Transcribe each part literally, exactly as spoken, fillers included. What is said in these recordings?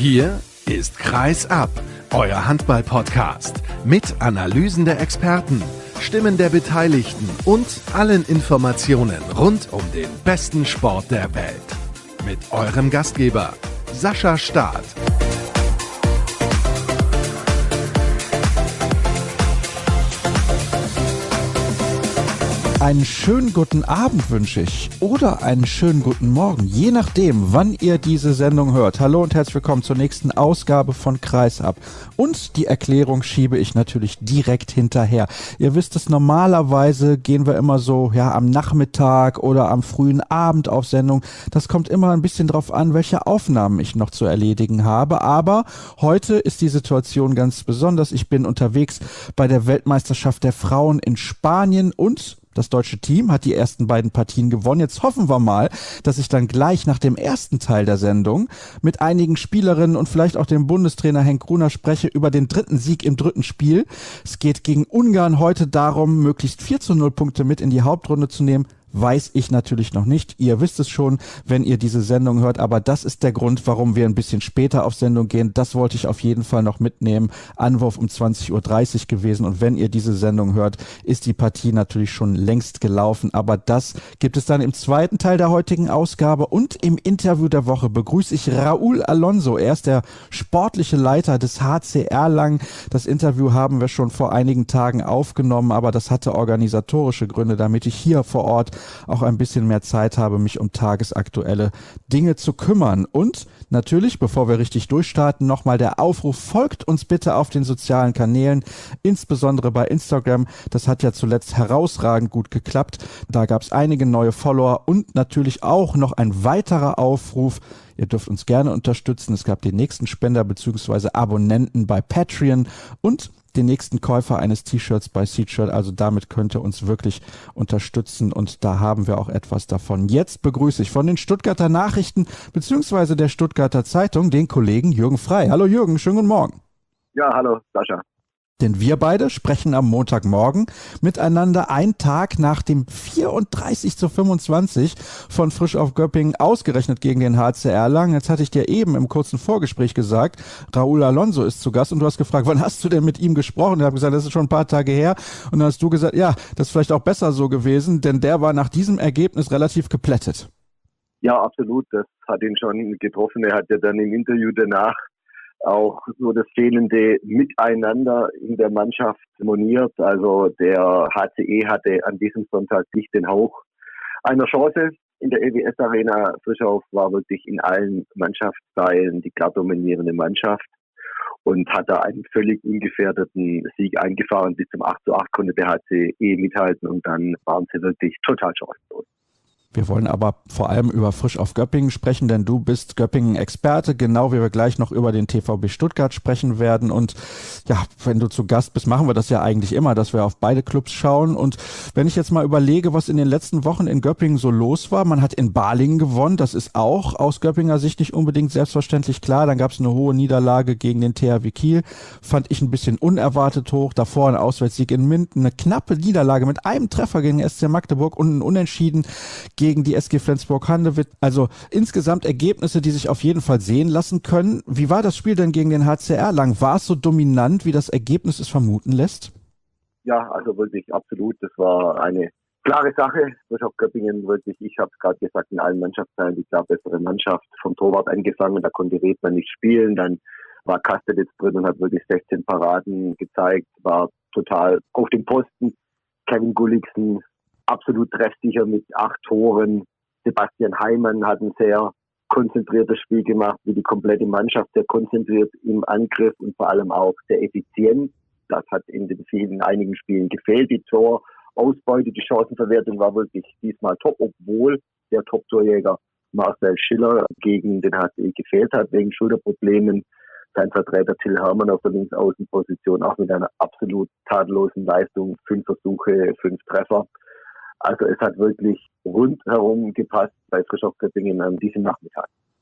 Hier ist Kreis ab, euer Handball-Podcast mit Analysen der Experten, Stimmen der Beteiligten und allen Informationen rund um den besten Sport der Welt. Mit eurem Gastgeber Sascha Staat. Einen schönen guten Abend wünsche ich oder einen schönen guten Morgen, je nachdem, wann ihr diese Sendung hört. Hallo und herzlich willkommen zur nächsten Ausgabe von Kreis ab. Und die Erklärung schiebe ich natürlich direkt hinterher. Ihr wisst es, normalerweise gehen wir immer so ja am Nachmittag oder am frühen Abend auf Sendung. Das kommt immer ein bisschen drauf an, welche Aufnahmen ich noch zu erledigen habe. Aber heute ist die Situation ganz besonders. Ich bin unterwegs bei der Weltmeisterschaft der Frauen in Spanien und das deutsche Team hat die ersten beiden Partien gewonnen. Jetzt hoffen wir mal, dass ich dann gleich nach dem ersten Teil der Sendung mit einigen Spielerinnen und vielleicht auch dem Bundestrainer Henk Gruner spreche über den dritten Sieg im dritten Spiel. Es geht gegen Ungarn heute darum, möglichst vier zu null Punkte mit in die Hauptrunde zu nehmen. Weiß ich natürlich noch nicht. Ihr wisst es schon, wenn ihr diese Sendung hört, aber das ist der Grund, warum wir ein bisschen später auf Sendung gehen. Das wollte ich auf jeden Fall noch mitnehmen. Anwurf um zwanzig Uhr dreißig gewesen und wenn ihr diese Sendung hört, ist die Partie natürlich schon längst gelaufen, aber das gibt es dann im zweiten Teil der heutigen Ausgabe und im Interview der Woche begrüße ich Raúl Alonso. Er ist der sportliche Leiter des H C Erlangen. Das Interview haben wir schon vor einigen Tagen aufgenommen, aber das hatte organisatorische Gründe, damit ich hier vor Ort auch ein bisschen mehr Zeit habe, mich um tagesaktuelle Dinge zu kümmern. Und natürlich, bevor wir richtig durchstarten, nochmal der Aufruf, folgt uns bitte auf den sozialen Kanälen, insbesondere bei Instagram. Das hat ja zuletzt herausragend gut geklappt. Da gab es einige neue Follower und natürlich auch noch ein weiterer Aufruf. Ihr dürft uns gerne unterstützen. Es gab den nächsten Spender bzw. Abonnenten bei Patreon und den nächsten Käufer eines T-Shirts bei Seatshirt. Also damit könnt ihr uns wirklich unterstützen und da haben wir auch etwas davon. Jetzt begrüße ich von den Stuttgarter Nachrichten bzw. der Stuttgarter Zeitung den Kollegen Jürgen Frey. Hallo Jürgen, schönen guten Morgen. Ja, hallo Sascha. Denn wir beide sprechen am Montagmorgen miteinander, einen Tag nach dem vierunddreißig zu fünfundzwanzig von Frisch auf Göppingen, ausgerechnet gegen den H C Erlangen. Jetzt hatte ich dir eben im kurzen Vorgespräch gesagt, Raúl Alonso ist zu Gast und du hast gefragt, wann hast du denn mit ihm gesprochen? Ich habe gesagt, das ist schon ein paar Tage her und dann hast du gesagt, ja, das ist vielleicht auch besser so gewesen, denn der war nach diesem Ergebnis relativ geplättet. Ja, absolut, das hat ihn schon getroffen. Er hat ja dann im Interview danach auch so das fehlende Miteinander in der Mannschaft moniert. Also der H C E hatte an diesem Sonntag nicht den Hauch einer Chance in der E W S-Arena. Frischhoff war wirklich in allen Mannschaftsteilen die klar dominierende Mannschaft und hat da einen völlig ungefährdeten Sieg eingefahren. Bis zum acht zu acht konnte der H C E mithalten und dann waren sie wirklich total chancenlos. Wir wollen aber vor allem über Frisch auf Göppingen sprechen, denn du bist Göppingen-Experte, genau wie wir gleich noch über den T V B Stuttgart sprechen werden. Und ja, wenn du zu Gast bist, machen wir das ja eigentlich immer, dass wir auf beide Clubs schauen. Und wenn ich jetzt mal überlege, was in den letzten Wochen in Göppingen so los war, man hat in Balingen gewonnen, das ist auch aus Göppinger Sicht nicht unbedingt selbstverständlich klar. Dann gab es eine hohe Niederlage gegen den T H W Kiel, fand ich ein bisschen unerwartet hoch. Davor ein Auswärtssieg in Minden, eine knappe Niederlage mit einem Treffer gegen S C Magdeburg und ein Unentschieden gegen gegen die S G Flensburg-Handewitt. Also insgesamt Ergebnisse, die sich auf jeden Fall sehen lassen können. Wie war das Spiel denn gegen den H C Erlangen? War es so dominant, wie das Ergebnis es vermuten lässt? Ja, also wirklich absolut. Das war eine klare Sache. Frisch auf Göppingen wirklich, ich habe es gerade gesagt, in allen Mannschaftsteilen die klar bessere Mannschaft. Vom Torwart angefangen, da konnte Redmann nicht spielen. Dann war Kastelitz drin und hat wirklich sechzehn Paraden gezeigt. War total auf dem Posten. Kevin Gulliksen absolut treffsicher mit acht Toren. Sebastian Heimann hat ein sehr konzentriertes Spiel gemacht, wie die komplette Mannschaft, sehr konzentriert im Angriff und vor allem auch sehr effizient. Das hat in den vielen, einigen Spielen gefehlt. Die Torausbeute, die Chancenverwertung war wirklich diesmal top, obwohl der Top-Torjäger Marcel Schiller gegen den H C E gefehlt hat, wegen Schulterproblemen. Sein Vertreter Till Hermann auf der Linksaußenposition auch mit einer absolut tadellosen Leistung. Fünf Versuche, fünf Treffer. Also es hat wirklich rundherum gepasst bei Frisch auf Göppingen an diesem Nachmittag.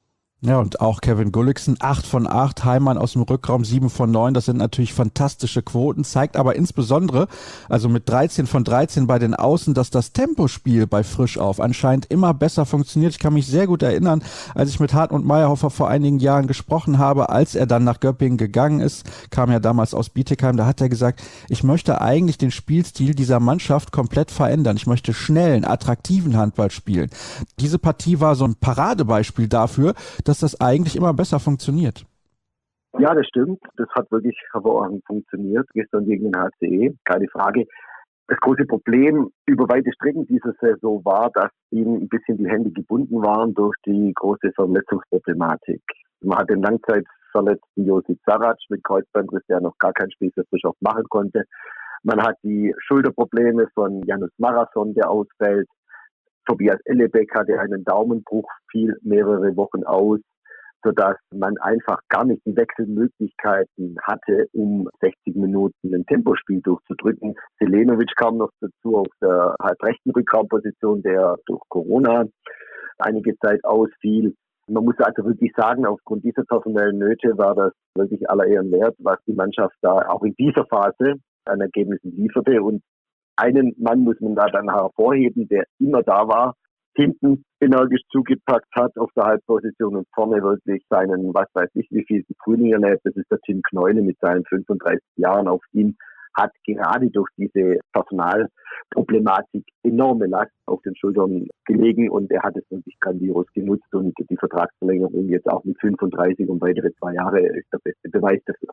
Ja, und auch Kevin Gulliksen, acht von acht, Heimann aus dem Rückraum, sieben von neun, das sind natürlich fantastische Quoten, zeigt aber insbesondere, also mit dreizehn von dreizehn bei den Außen, dass das Tempospiel bei Frischauf anscheinend immer besser funktioniert. Ich kann mich sehr gut erinnern, als ich mit Hartmut Mayerhofer vor einigen Jahren gesprochen habe, als er dann nach Göppingen gegangen ist, kam ja damals aus Bietigheim, da hat er gesagt, ich möchte eigentlich den Spielstil dieser Mannschaft komplett verändern. Ich möchte schnellen, attraktiven Handball spielen. Diese Partie war so ein Paradebeispiel dafür, dass das eigentlich immer besser funktioniert. Ja, das stimmt. Das hat wirklich hervorragend funktioniert. Gestern gegen den H C E, keine Frage. Das große Problem über weite Strecken dieser Saison war, dass ihm ein bisschen die Hände gebunden waren durch die große Verletzungsproblematik. Man hat den langzeitverletzten Josip Sarac mit Kreuzbandriss, der noch gar kein Spiel für Frischauf machen konnte. Man hat die Schulterprobleme von Janus Marathon, der ausfällt. Tobias Ellebeck hatte einen Daumenbruch, fiel mehrere Wochen aus, sodass man einfach gar nicht die Wechselmöglichkeiten hatte, um sechzig Minuten ein Tempospiel durchzudrücken. Selenovic kam noch dazu auf der halbrechten Rückraumposition, der durch Corona einige Zeit ausfiel. Man muss also wirklich sagen, aufgrund dieser personellen Nöte war das wirklich aller Ehren wert, was die Mannschaft da auch in dieser Phase an Ergebnissen lieferte. Und einen Mann muss man da dann hervorheben, der immer da war, hinten energisch zugepackt hat auf der Halbposition und vorne wirklich seinen, was weiß ich, wie viel Frühling erlebt. Das ist der Tim Kneule mit seinen fünfunddreißig Jahren. Auf ihm hat gerade durch diese Personalproblematik enorme Last auf den Schultern gelegen und er hat es wirklich grandios genutzt und die Vertragsverlängerung jetzt auch mit fünfunddreißig um weitere zwei Jahre ist der beste Beweis dafür.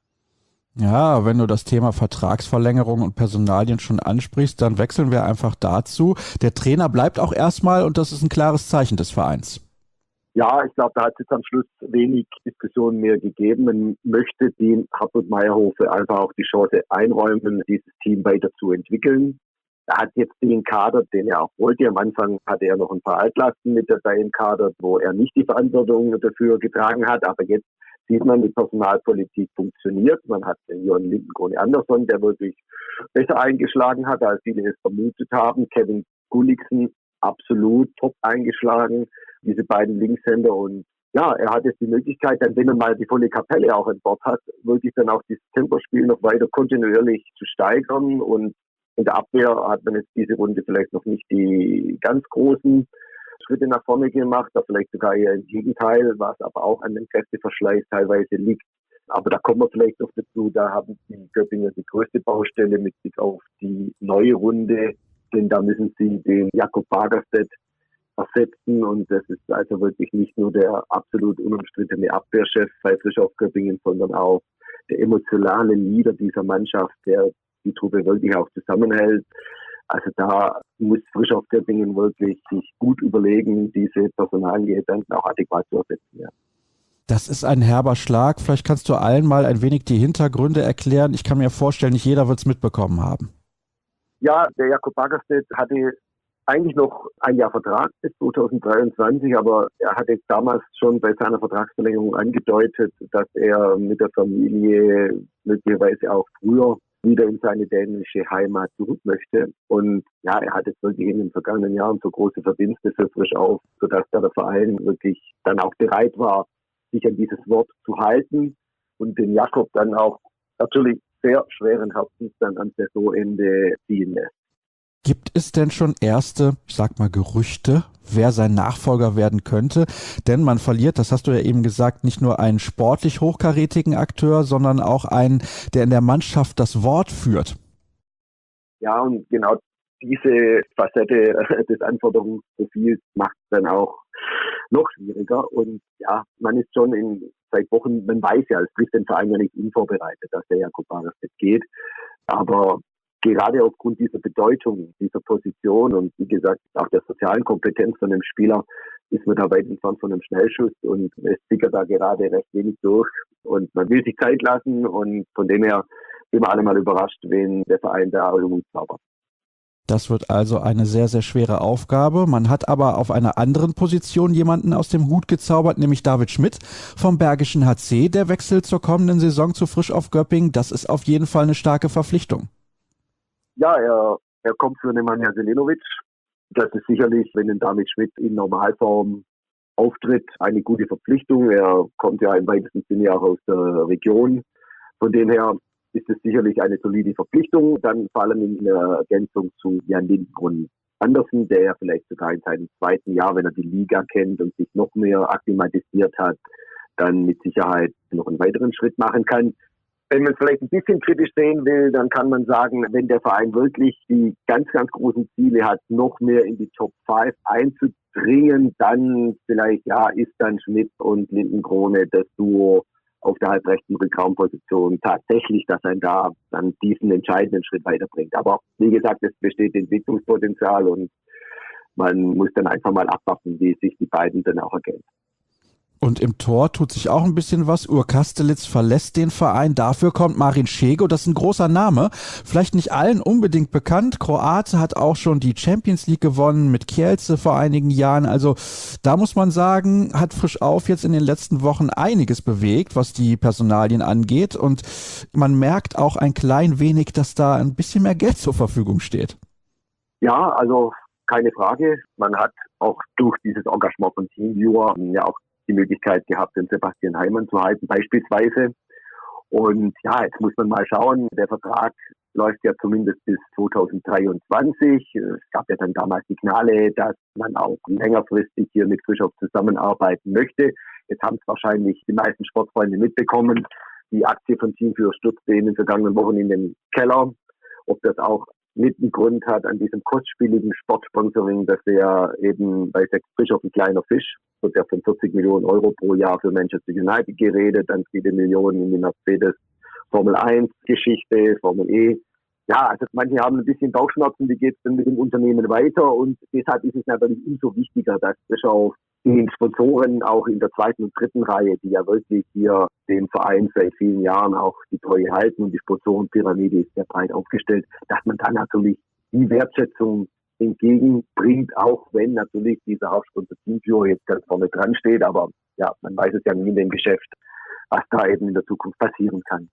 Ja, wenn du das Thema Vertragsverlängerung und Personalien schon ansprichst, dann wechseln wir einfach dazu. Der Trainer bleibt auch erstmal und das ist ein klares Zeichen des Vereins. Ja, ich glaube, da hat es jetzt am Schluss wenig Diskussionen mehr gegeben. Man möchte dem Hartmut Mayerhofer einfach auch die Chance einräumen, dieses Team weiter zu entwickeln. Er hat jetzt den Kader, den er auch wollte. Am Anfang hatte er noch ein paar Altlasten mit dabei im Kader, wo er nicht die Verantwortung dafür getragen hat. Aber jetzt sieht man, die Personalpolitik funktioniert. Man hat den Jon Lindenkrone Andersson, der wirklich besser eingeschlagen hat, als viele es vermutet haben. Kevin Gulliksen absolut top eingeschlagen, diese beiden Linkshänder. Und ja, er hat jetzt die Möglichkeit, dann, wenn er mal die volle Kapelle auch an Bord hat, wirklich dann auch dieses Tempospiel noch weiter kontinuierlich zu steigern. Und in der Abwehr hat man jetzt diese Runde vielleicht noch nicht die ganz großen Schritte nach vorne gemacht, da vielleicht sogar eher im Gegenteil, was aber auch an dem Kräfteverschleiß teilweise liegt. Aber da kommen wir vielleicht noch dazu, da haben die Göppinger die größte Baustelle mit Blick auf die neue Runde, denn da müssen sie den Jakob Bagerstedt ersetzen und das ist also wirklich nicht nur der absolut unumstrittene Abwehrchef bei Frischauf Göppingen, sondern auch der emotionale Leader dieser Mannschaft, der die Truppe wirklich auch zusammenhält. Also da muss Frischauf Göppingen wirklich sich gut überlegen, diese Personalien dann auch adäquat zu ersetzen. Ja. Das ist ein herber Schlag. Vielleicht kannst du allen mal ein wenig die Hintergründe erklären. Ich kann mir vorstellen, nicht jeder wird es mitbekommen haben. Ja, der Jakob Bagerstedt hatte eigentlich noch ein Jahr Vertrag bis zweitausenddreiundzwanzig, aber er hatte damals schon bei seiner Vertragsverlängerung angedeutet, dass er mit der Familie möglicherweise auch früher wieder in seine dänische Heimat zurück möchte. Und ja, er hat jetzt wirklich in den vergangenen Jahren so große Verdienste für Frischauf, sodass da der Verein wirklich dann auch bereit war, sich an dieses Wort zu halten und den Jakob dann auch natürlich sehr schweren Herzens dann am Saisonende ziehen lässt. Gibt es denn schon erste, ich sag mal, Gerüchte, wer sein Nachfolger werden könnte? Denn man verliert, das hast du ja eben gesagt, nicht nur einen sportlich hochkarätigen Akteur, sondern auch einen, der in der Mannschaft das Wort führt. Ja, und genau diese Facette des Anforderungsprofils macht es dann auch noch schwieriger. Und ja, man ist schon in seit Wochen, man weiß ja, es trifft den Verein ja nicht unvorbereitet, dass der Jakob Bagerstedt geht. Aber gerade aufgrund dieser Bedeutung, dieser Position und wie gesagt auch der sozialen Kompetenz von dem Spieler ist man da weit entfernt von einem Schnellschuss und es sickert da gerade recht wenig durch und man will sich Zeit lassen und von dem her sind wir alle mal überrascht, wenn der Verein da irgendwie zaubert. Das wird also eine sehr, sehr schwere Aufgabe. Man hat aber auf einer anderen Position jemanden aus dem Hut gezaubert, nämlich David Schmidt vom Bergischen H C. Der wechselt zur kommenden Saison zu Frischauf Göppingen. Das ist auf jeden Fall eine starke Verpflichtung. Ja, er, er kommt für Nemanja Selenovic. Das ist sicherlich, wenn ein David Schmidt in Normalform Auftritt eine gute Verpflichtung. Er kommt ja im weitesten Sinne auch aus der Region. Von dem her ist es sicherlich eine solide Verpflichtung. Dann vor allem in der Ergänzung zu Jan Lindgren Andersen, der ja vielleicht sogar in seinem zweiten Jahr, wenn er die Liga kennt und sich noch mehr akklimatisiert hat, dann mit Sicherheit noch einen weiteren Schritt machen kann. Wenn man es vielleicht ein bisschen kritisch sehen will, dann kann man sagen, wenn der Verein wirklich die ganz, ganz großen Ziele hat, noch mehr in die Top fünf einzudringen, dann vielleicht, ja, ist dann Schmidt und Lindenkrone das Duo auf der halbrechten Rückraumposition tatsächlich, dass ein da dann diesen entscheidenden Schritt weiterbringt. Aber wie gesagt, es besteht Entwicklungspotenzial und man muss dann einfach mal abwarten, wie sich die beiden dann auch ergänzen. Und im Tor tut sich auch ein bisschen was. Ur Kastelitz verlässt den Verein. Dafür kommt Marin Šego. Das ist ein großer Name. Vielleicht nicht allen unbedingt bekannt. Kroate hat auch schon die Champions League gewonnen mit Kielce vor einigen Jahren. Also da muss man sagen, hat Frisch Auf jetzt in den letzten Wochen einiges bewegt, was die Personalien angeht. Und man merkt auch ein klein wenig, dass da ein bisschen mehr Geld zur Verfügung steht. Ja, also keine Frage. Man hat auch durch dieses Engagement von TeamViewer ja auch die Möglichkeit gehabt, den Sebastian Heimann zu halten, beispielsweise. Und ja, jetzt muss man mal schauen, der Vertrag läuft ja zumindest bis zwanzig dreiundzwanzig. Es gab ja dann damals Signale, dass man auch längerfristig hier mit Frischhoff zusammenarbeiten möchte. Jetzt haben es wahrscheinlich die meisten Sportfreunde mitbekommen. Die Aktie von TeamViewer stürzte in den vergangenen Wochen in den Keller. Ob das auch mit einen Grund hat an diesem kostspieligen Sportsponsoring, dass er eben bei Sex Frischhoff ein kleiner Fisch, wird ja von vierzig Millionen Euro pro Jahr für Manchester United geredet, dann viele Millionen in die Mercedes Formel eins Geschichte, Formel E. Ja, also manche haben ein bisschen Bauchschmerzen, wie geht es denn mit dem Unternehmen weiter, und deshalb ist es natürlich umso wichtiger, dass Frischhoff den Sponsoren auch in der zweiten und dritten Reihe, die ja wirklich hier den Verein seit vielen Jahren auch die Treue halten, und die Sponsorenpyramide ist sehr breit aufgestellt, dass man dann natürlich die Wertschätzung entgegenbringt, auch wenn natürlich dieser Hauptsponsor TeamViewer jetzt ganz vorne dran steht. Aber ja, man weiß es ja nie in dem Geschäft, was da eben in der Zukunft passieren kann.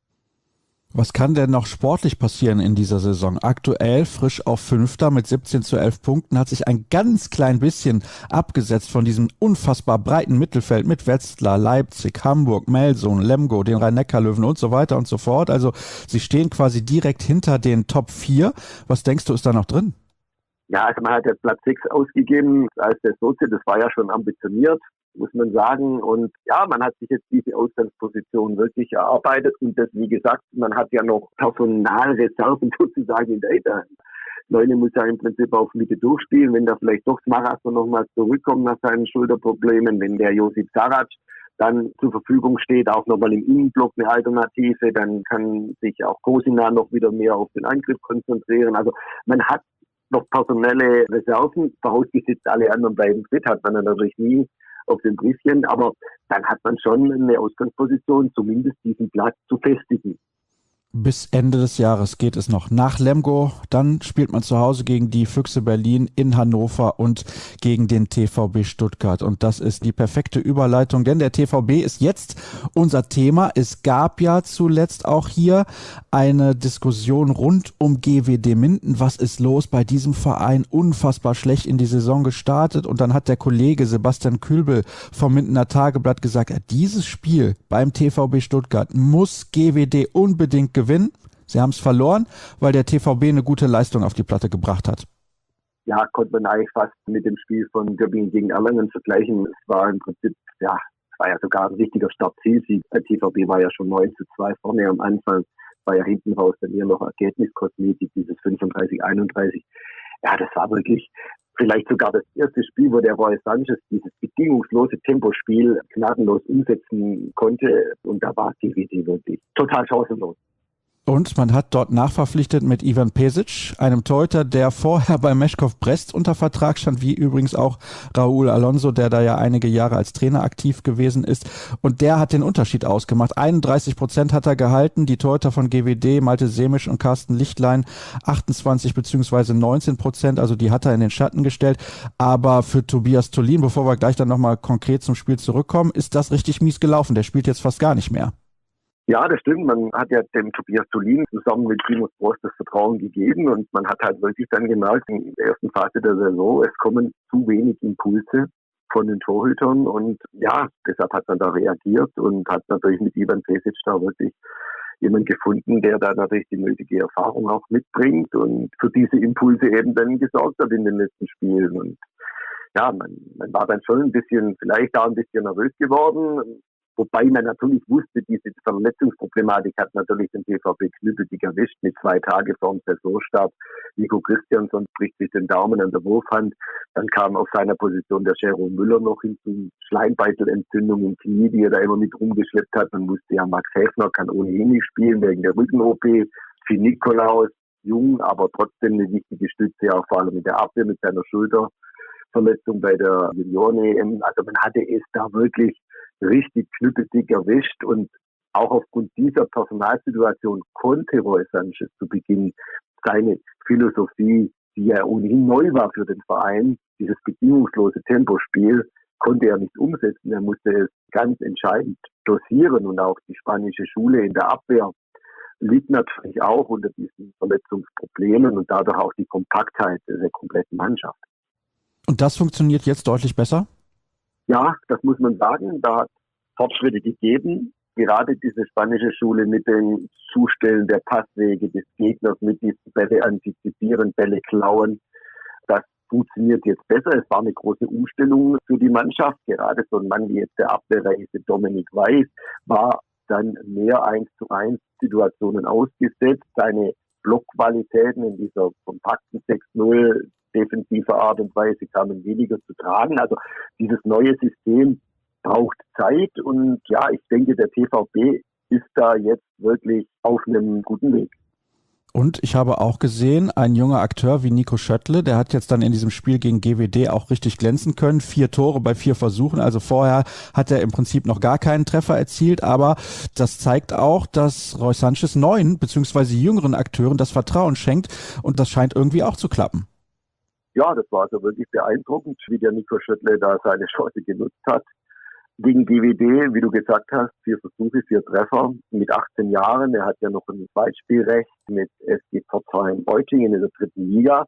Was kann denn noch sportlich passieren in dieser Saison? Aktuell Frisch auf Fünfter mit siebzehn zu elf Punkten, hat sich ein ganz klein bisschen abgesetzt von diesem unfassbar breiten Mittelfeld mit Wetzlar, Leipzig, Hamburg, Melsungen, Lemgo, den Rhein-Neckar-Löwen und so weiter und so fort. Also sie stehen quasi direkt hinter den Top vier. Was denkst du, ist da noch drin? Ja, also man hat jetzt Platz sechs ausgegeben als der Sozi, das war ja schon ambitioniert, muss man sagen. Und ja, man hat sich jetzt diese Ausgangsposition wirklich erarbeitet, und das, wie gesagt, man hat ja noch Personalreserven sozusagen in der Hinterhand. Leune muss ja im Prinzip auf Mitte durchspielen, wenn da vielleicht doch Smarazzo nochmal zurückkommt nach seinen Schulterproblemen, wenn der Josip Sarac dann zur Verfügung steht, auch nochmal im Innenblock eine Alternative, dann kann sich auch Kosina noch wieder mehr auf den Angriff konzentrieren. Also man hat noch personelle Reserven, vorausgesetzt alle anderen bleiben fit, hat man natürlich nie auf dem Briefchen, aber dann hat man schon eine Ausgangsposition, zumindest diesen Platz zu festigen. Bis Ende des Jahres geht es noch nach Lemgo. Dann spielt man zu Hause gegen die Füchse Berlin, in Hannover und gegen den T V B Stuttgart. Und das ist die perfekte Überleitung, denn der T V B ist jetzt unser Thema. Es gab ja zuletzt auch hier eine Diskussion rund um G W D Minden. Was ist los bei diesem Verein? Unfassbar schlecht in die Saison gestartet. Und dann hat der Kollege Sebastian Kübel vom Mindener Tageblatt gesagt, dieses Spiel beim T V B Stuttgart muss G W D unbedingt gewinnen. Sie haben es verloren, weil der T V B eine gute Leistung auf die Platte gebracht hat. Ja, konnte man eigentlich fast mit dem Spiel von Göppingen gegen Erlangen vergleichen. Es war im Prinzip, ja, es war ja sogar ein richtiger Start-Ziel-Sieg. Der T V B war ja schon neun zu zwei vorne am Anfang, war ja hinten raus dann hier noch Ergebniskosmetik, dieses fünfunddreißig einunddreißig. Ja, das war wirklich vielleicht sogar das erste Spiel, wo der Roy Sanchez dieses bedingungslose Tempospiel gnadenlos umsetzen konnte, und da war G W D wirklich total chancenlos. Und man hat dort nachverpflichtet mit Ivan Pesic, einem Torhüter, der vorher bei Meshkov Brest unter Vertrag stand, wie übrigens auch Raúl Alonso, der da ja einige Jahre als Trainer aktiv gewesen ist. Und der hat den Unterschied ausgemacht. einunddreißig Prozent hat er gehalten. Die Torhüter von G W D, Malte Semisch und Carsten Lichtlein, achtundzwanzig beziehungsweise neunzehn Prozent. Also die hat er in den Schatten gestellt. Aber für Tobias Tholin, bevor wir gleich dann nochmal konkret zum Spiel zurückkommen, ist das richtig mies gelaufen. Der spielt jetzt fast gar nicht mehr. Ja, das stimmt. Man hat ja dem Tobias Tholin zusammen mit Simon Prost das Vertrauen gegeben, und man hat halt wirklich dann gemerkt, in der ersten Phase der Saison, es kommen zu wenig Impulse von den Torhütern und ja, deshalb hat man da reagiert und hat natürlich mit Ivan Pesic da wirklich jemand gefunden, der da natürlich die nötige Erfahrung auch mitbringt und für diese Impulse eben dann gesorgt hat in den letzten Spielen. Und ja, man, man war dann schon ein bisschen, vielleicht auch ein bisschen nervös geworden, wobei man natürlich wusste, diese Verletzungsproblematik hat natürlich den T V B knüppeldick erwischt mit zwei Tage vor dem Saisonstart. Nico Christiansson bricht sich den Daumen an der Wurfhand. Dann kam auf seiner Position der Jerome Müller noch hinzu. Schleimbeitelentzündung im Knie, die er da immer mit rumgeschleppt hat. Man wusste ja, Max Häfner kann ohnehin nicht spielen wegen der Rücken-O P. Finn Nikolaus, jung, aber trotzdem eine wichtige Stütze, auch vor allem in der Abwehr mit seiner Schulterverletzung bei der Junioren-E M. Also man hatte es da wirklich richtig knüppeldick erwischt und auch aufgrund dieser Personalsituation konnte Roy Sanchez zu Beginn seine Philosophie, die ja ohnehin neu war für den Verein, dieses bedingungslose Tempospiel, konnte er nicht umsetzen. Er musste es ganz entscheidend dosieren und auch die spanische Schule in der Abwehr litt natürlich auch unter diesen Verletzungsproblemen und dadurch auch die Kompaktheit der kompletten Mannschaft. Und das funktioniert jetzt deutlich besser? Ja, das muss man sagen. Da hat Fortschritte gegeben. Gerade diese spanische Schule mit dem Zustellen der Passwege des Gegners, mit diesen Bälle antizipieren, Bälle klauen, das funktioniert jetzt besser. Es war eine große Umstellung für die Mannschaft. Gerade so ein Mann wie jetzt der Abwehrreise Dominik Weiß war dann mehr eins zu eins Situationen ausgesetzt. Seine Blockqualitäten in dieser kompakten sechs null defensiver Art und Weise kamen weniger zu tragen. Also dieses neue System braucht Zeit und ja, ich denke, der T V B ist da jetzt wirklich auf einem guten Weg. Und ich habe auch gesehen, ein junger Akteur wie Nico Schöttle, der hat jetzt dann in diesem Spiel gegen G W D auch richtig glänzen können. Vier Tore bei vier Versuchen. Also vorher hat er im Prinzip noch gar keinen Treffer erzielt. Aber das zeigt auch, dass Roy Sanchez neuen bzw. jüngeren Akteuren das Vertrauen schenkt. Und das scheint irgendwie auch zu klappen. Ja, das war also wirklich beeindruckend, wie der Nico Schöttle da seine Chance genutzt hat. Gegen G W D, wie du gesagt hast, vier Versuche, vier Treffer mit achtzehn Jahren. Er hat ja noch ein Zweitspielrecht mit S G Pforzheim-Eutingen in der dritten Liga.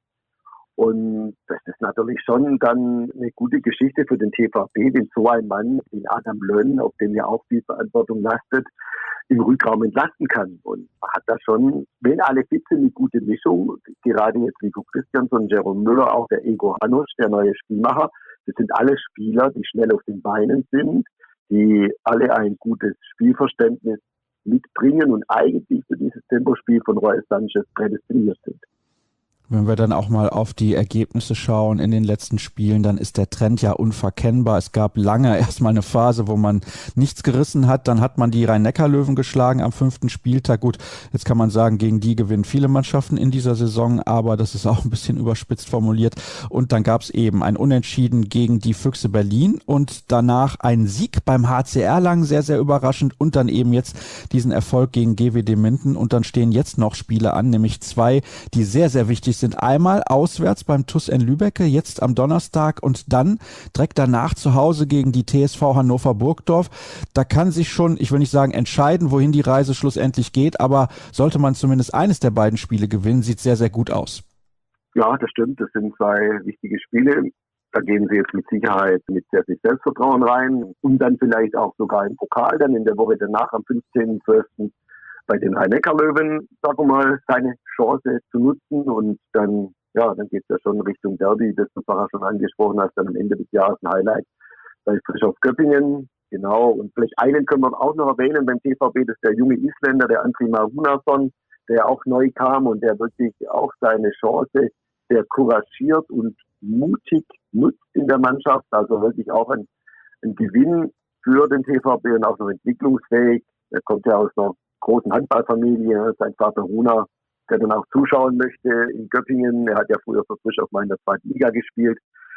Und das ist natürlich schon dann eine gute Geschichte für den T V B, wenn so ein Mann, den Adam Lönn, auf dem ja auch viel Verantwortung lastet, im Rückraum entlasten kann. Und man hat da schon, wenn alle fit sind, eine gute Mischung. Gerade jetzt Nico Christiansson, Jerome Müller, auch der Ego Hanusch, der neue Spielmacher. Das sind alle Spieler, die schnell auf den Beinen sind, die alle ein gutes Spielverständnis mitbringen und eigentlich für dieses Tempospiel von Roy Sanchez prädestiniert sind. Wenn wir dann auch mal auf die Ergebnisse schauen in den letzten Spielen, dann ist der Trend ja unverkennbar. Es gab lange erstmal eine Phase, wo man nichts gerissen hat. Dann hat man die Rhein-Neckar-Löwen geschlagen am fünften Spieltag. Gut, jetzt kann man sagen, gegen die gewinnen viele Mannschaften in dieser Saison, aber das ist auch ein bisschen überspitzt formuliert. Und dann gab es eben ein Unentschieden gegen die Füchse Berlin und danach einen Sieg beim H C Erlangen, sehr, sehr überraschend. Und dann eben jetzt diesen Erfolg gegen G W D Minden. Und dann stehen jetzt noch Spiele an, nämlich zwei, die sehr, sehr wichtig sind. sind einmal auswärts beim T U S in Lübbecke, jetzt am Donnerstag und dann direkt danach zu Hause gegen die T S V Hannover Burgdorf. Da kann sich schon, ich will nicht sagen entscheiden, wohin die Reise schlussendlich geht, aber sollte man zumindest eines der beiden Spiele gewinnen, sieht sehr, sehr gut aus. Ja, das stimmt. Das sind zwei wichtige Spiele. Da gehen sie jetzt mit Sicherheit mit sehr viel Selbstvertrauen rein und dann vielleicht auch sogar im Pokal, dann in der Woche danach am fünfzehnten zwölften bei den Rhein-Neckar-Löwen, sagen wir mal, seine Chance zu nutzen und dann, ja, dann geht es ja schon Richtung Derby, das du vorher schon angesprochen hast, dann am Ende des Jahres ein Highlight bei Frischhoff Göppingen, genau, und vielleicht einen können wir auch noch erwähnen beim T V B, das ist der junge Isländer, der Andri Marunason, der auch neu kam und der wirklich auch seine Chance sehr couragiert und mutig nutzt in der Mannschaft, also wirklich auch ein, ein Gewinn für den T V B und auch noch entwicklungsfähig. Er kommt ja aus einer großen Handballfamilie, sein Vater Runa, der dann auch zuschauen möchte in Göppingen. Er hat ja früher für Frischhoff mal in der zweiten Liga gespielt.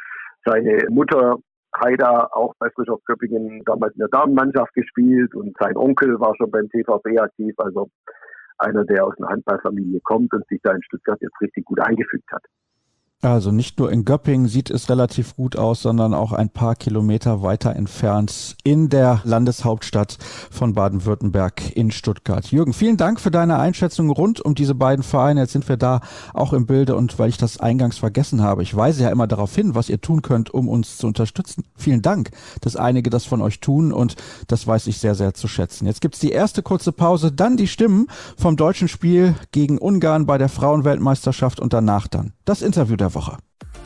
Seine Mutter Haida auch bei Frischhoff Göppingen damals in der Damenmannschaft gespielt und sein Onkel war schon beim T V B aktiv, also einer, der aus einer Handballfamilie kommt und sich da in Stuttgart jetzt richtig gut eingefügt hat. Also nicht nur in Göppingen sieht es relativ gut aus, sondern auch ein paar Kilometer weiter entfernt in der Landeshauptstadt von Baden-Württemberg in Stuttgart. Jürgen, vielen Dank für deine Einschätzung rund um diese beiden Vereine. Jetzt sind wir da auch im Bilde und weil ich das eingangs vergessen habe, ich weise ja immer darauf hin, was ihr tun könnt, um uns zu unterstützen. Vielen Dank, dass einige das von euch tun und das weiß ich sehr, sehr zu schätzen. Jetzt gibt's die erste kurze Pause, dann die Stimmen vom deutschen Spiel gegen Ungarn bei der Frauenweltmeisterschaft und danach dann das Interview der Woche.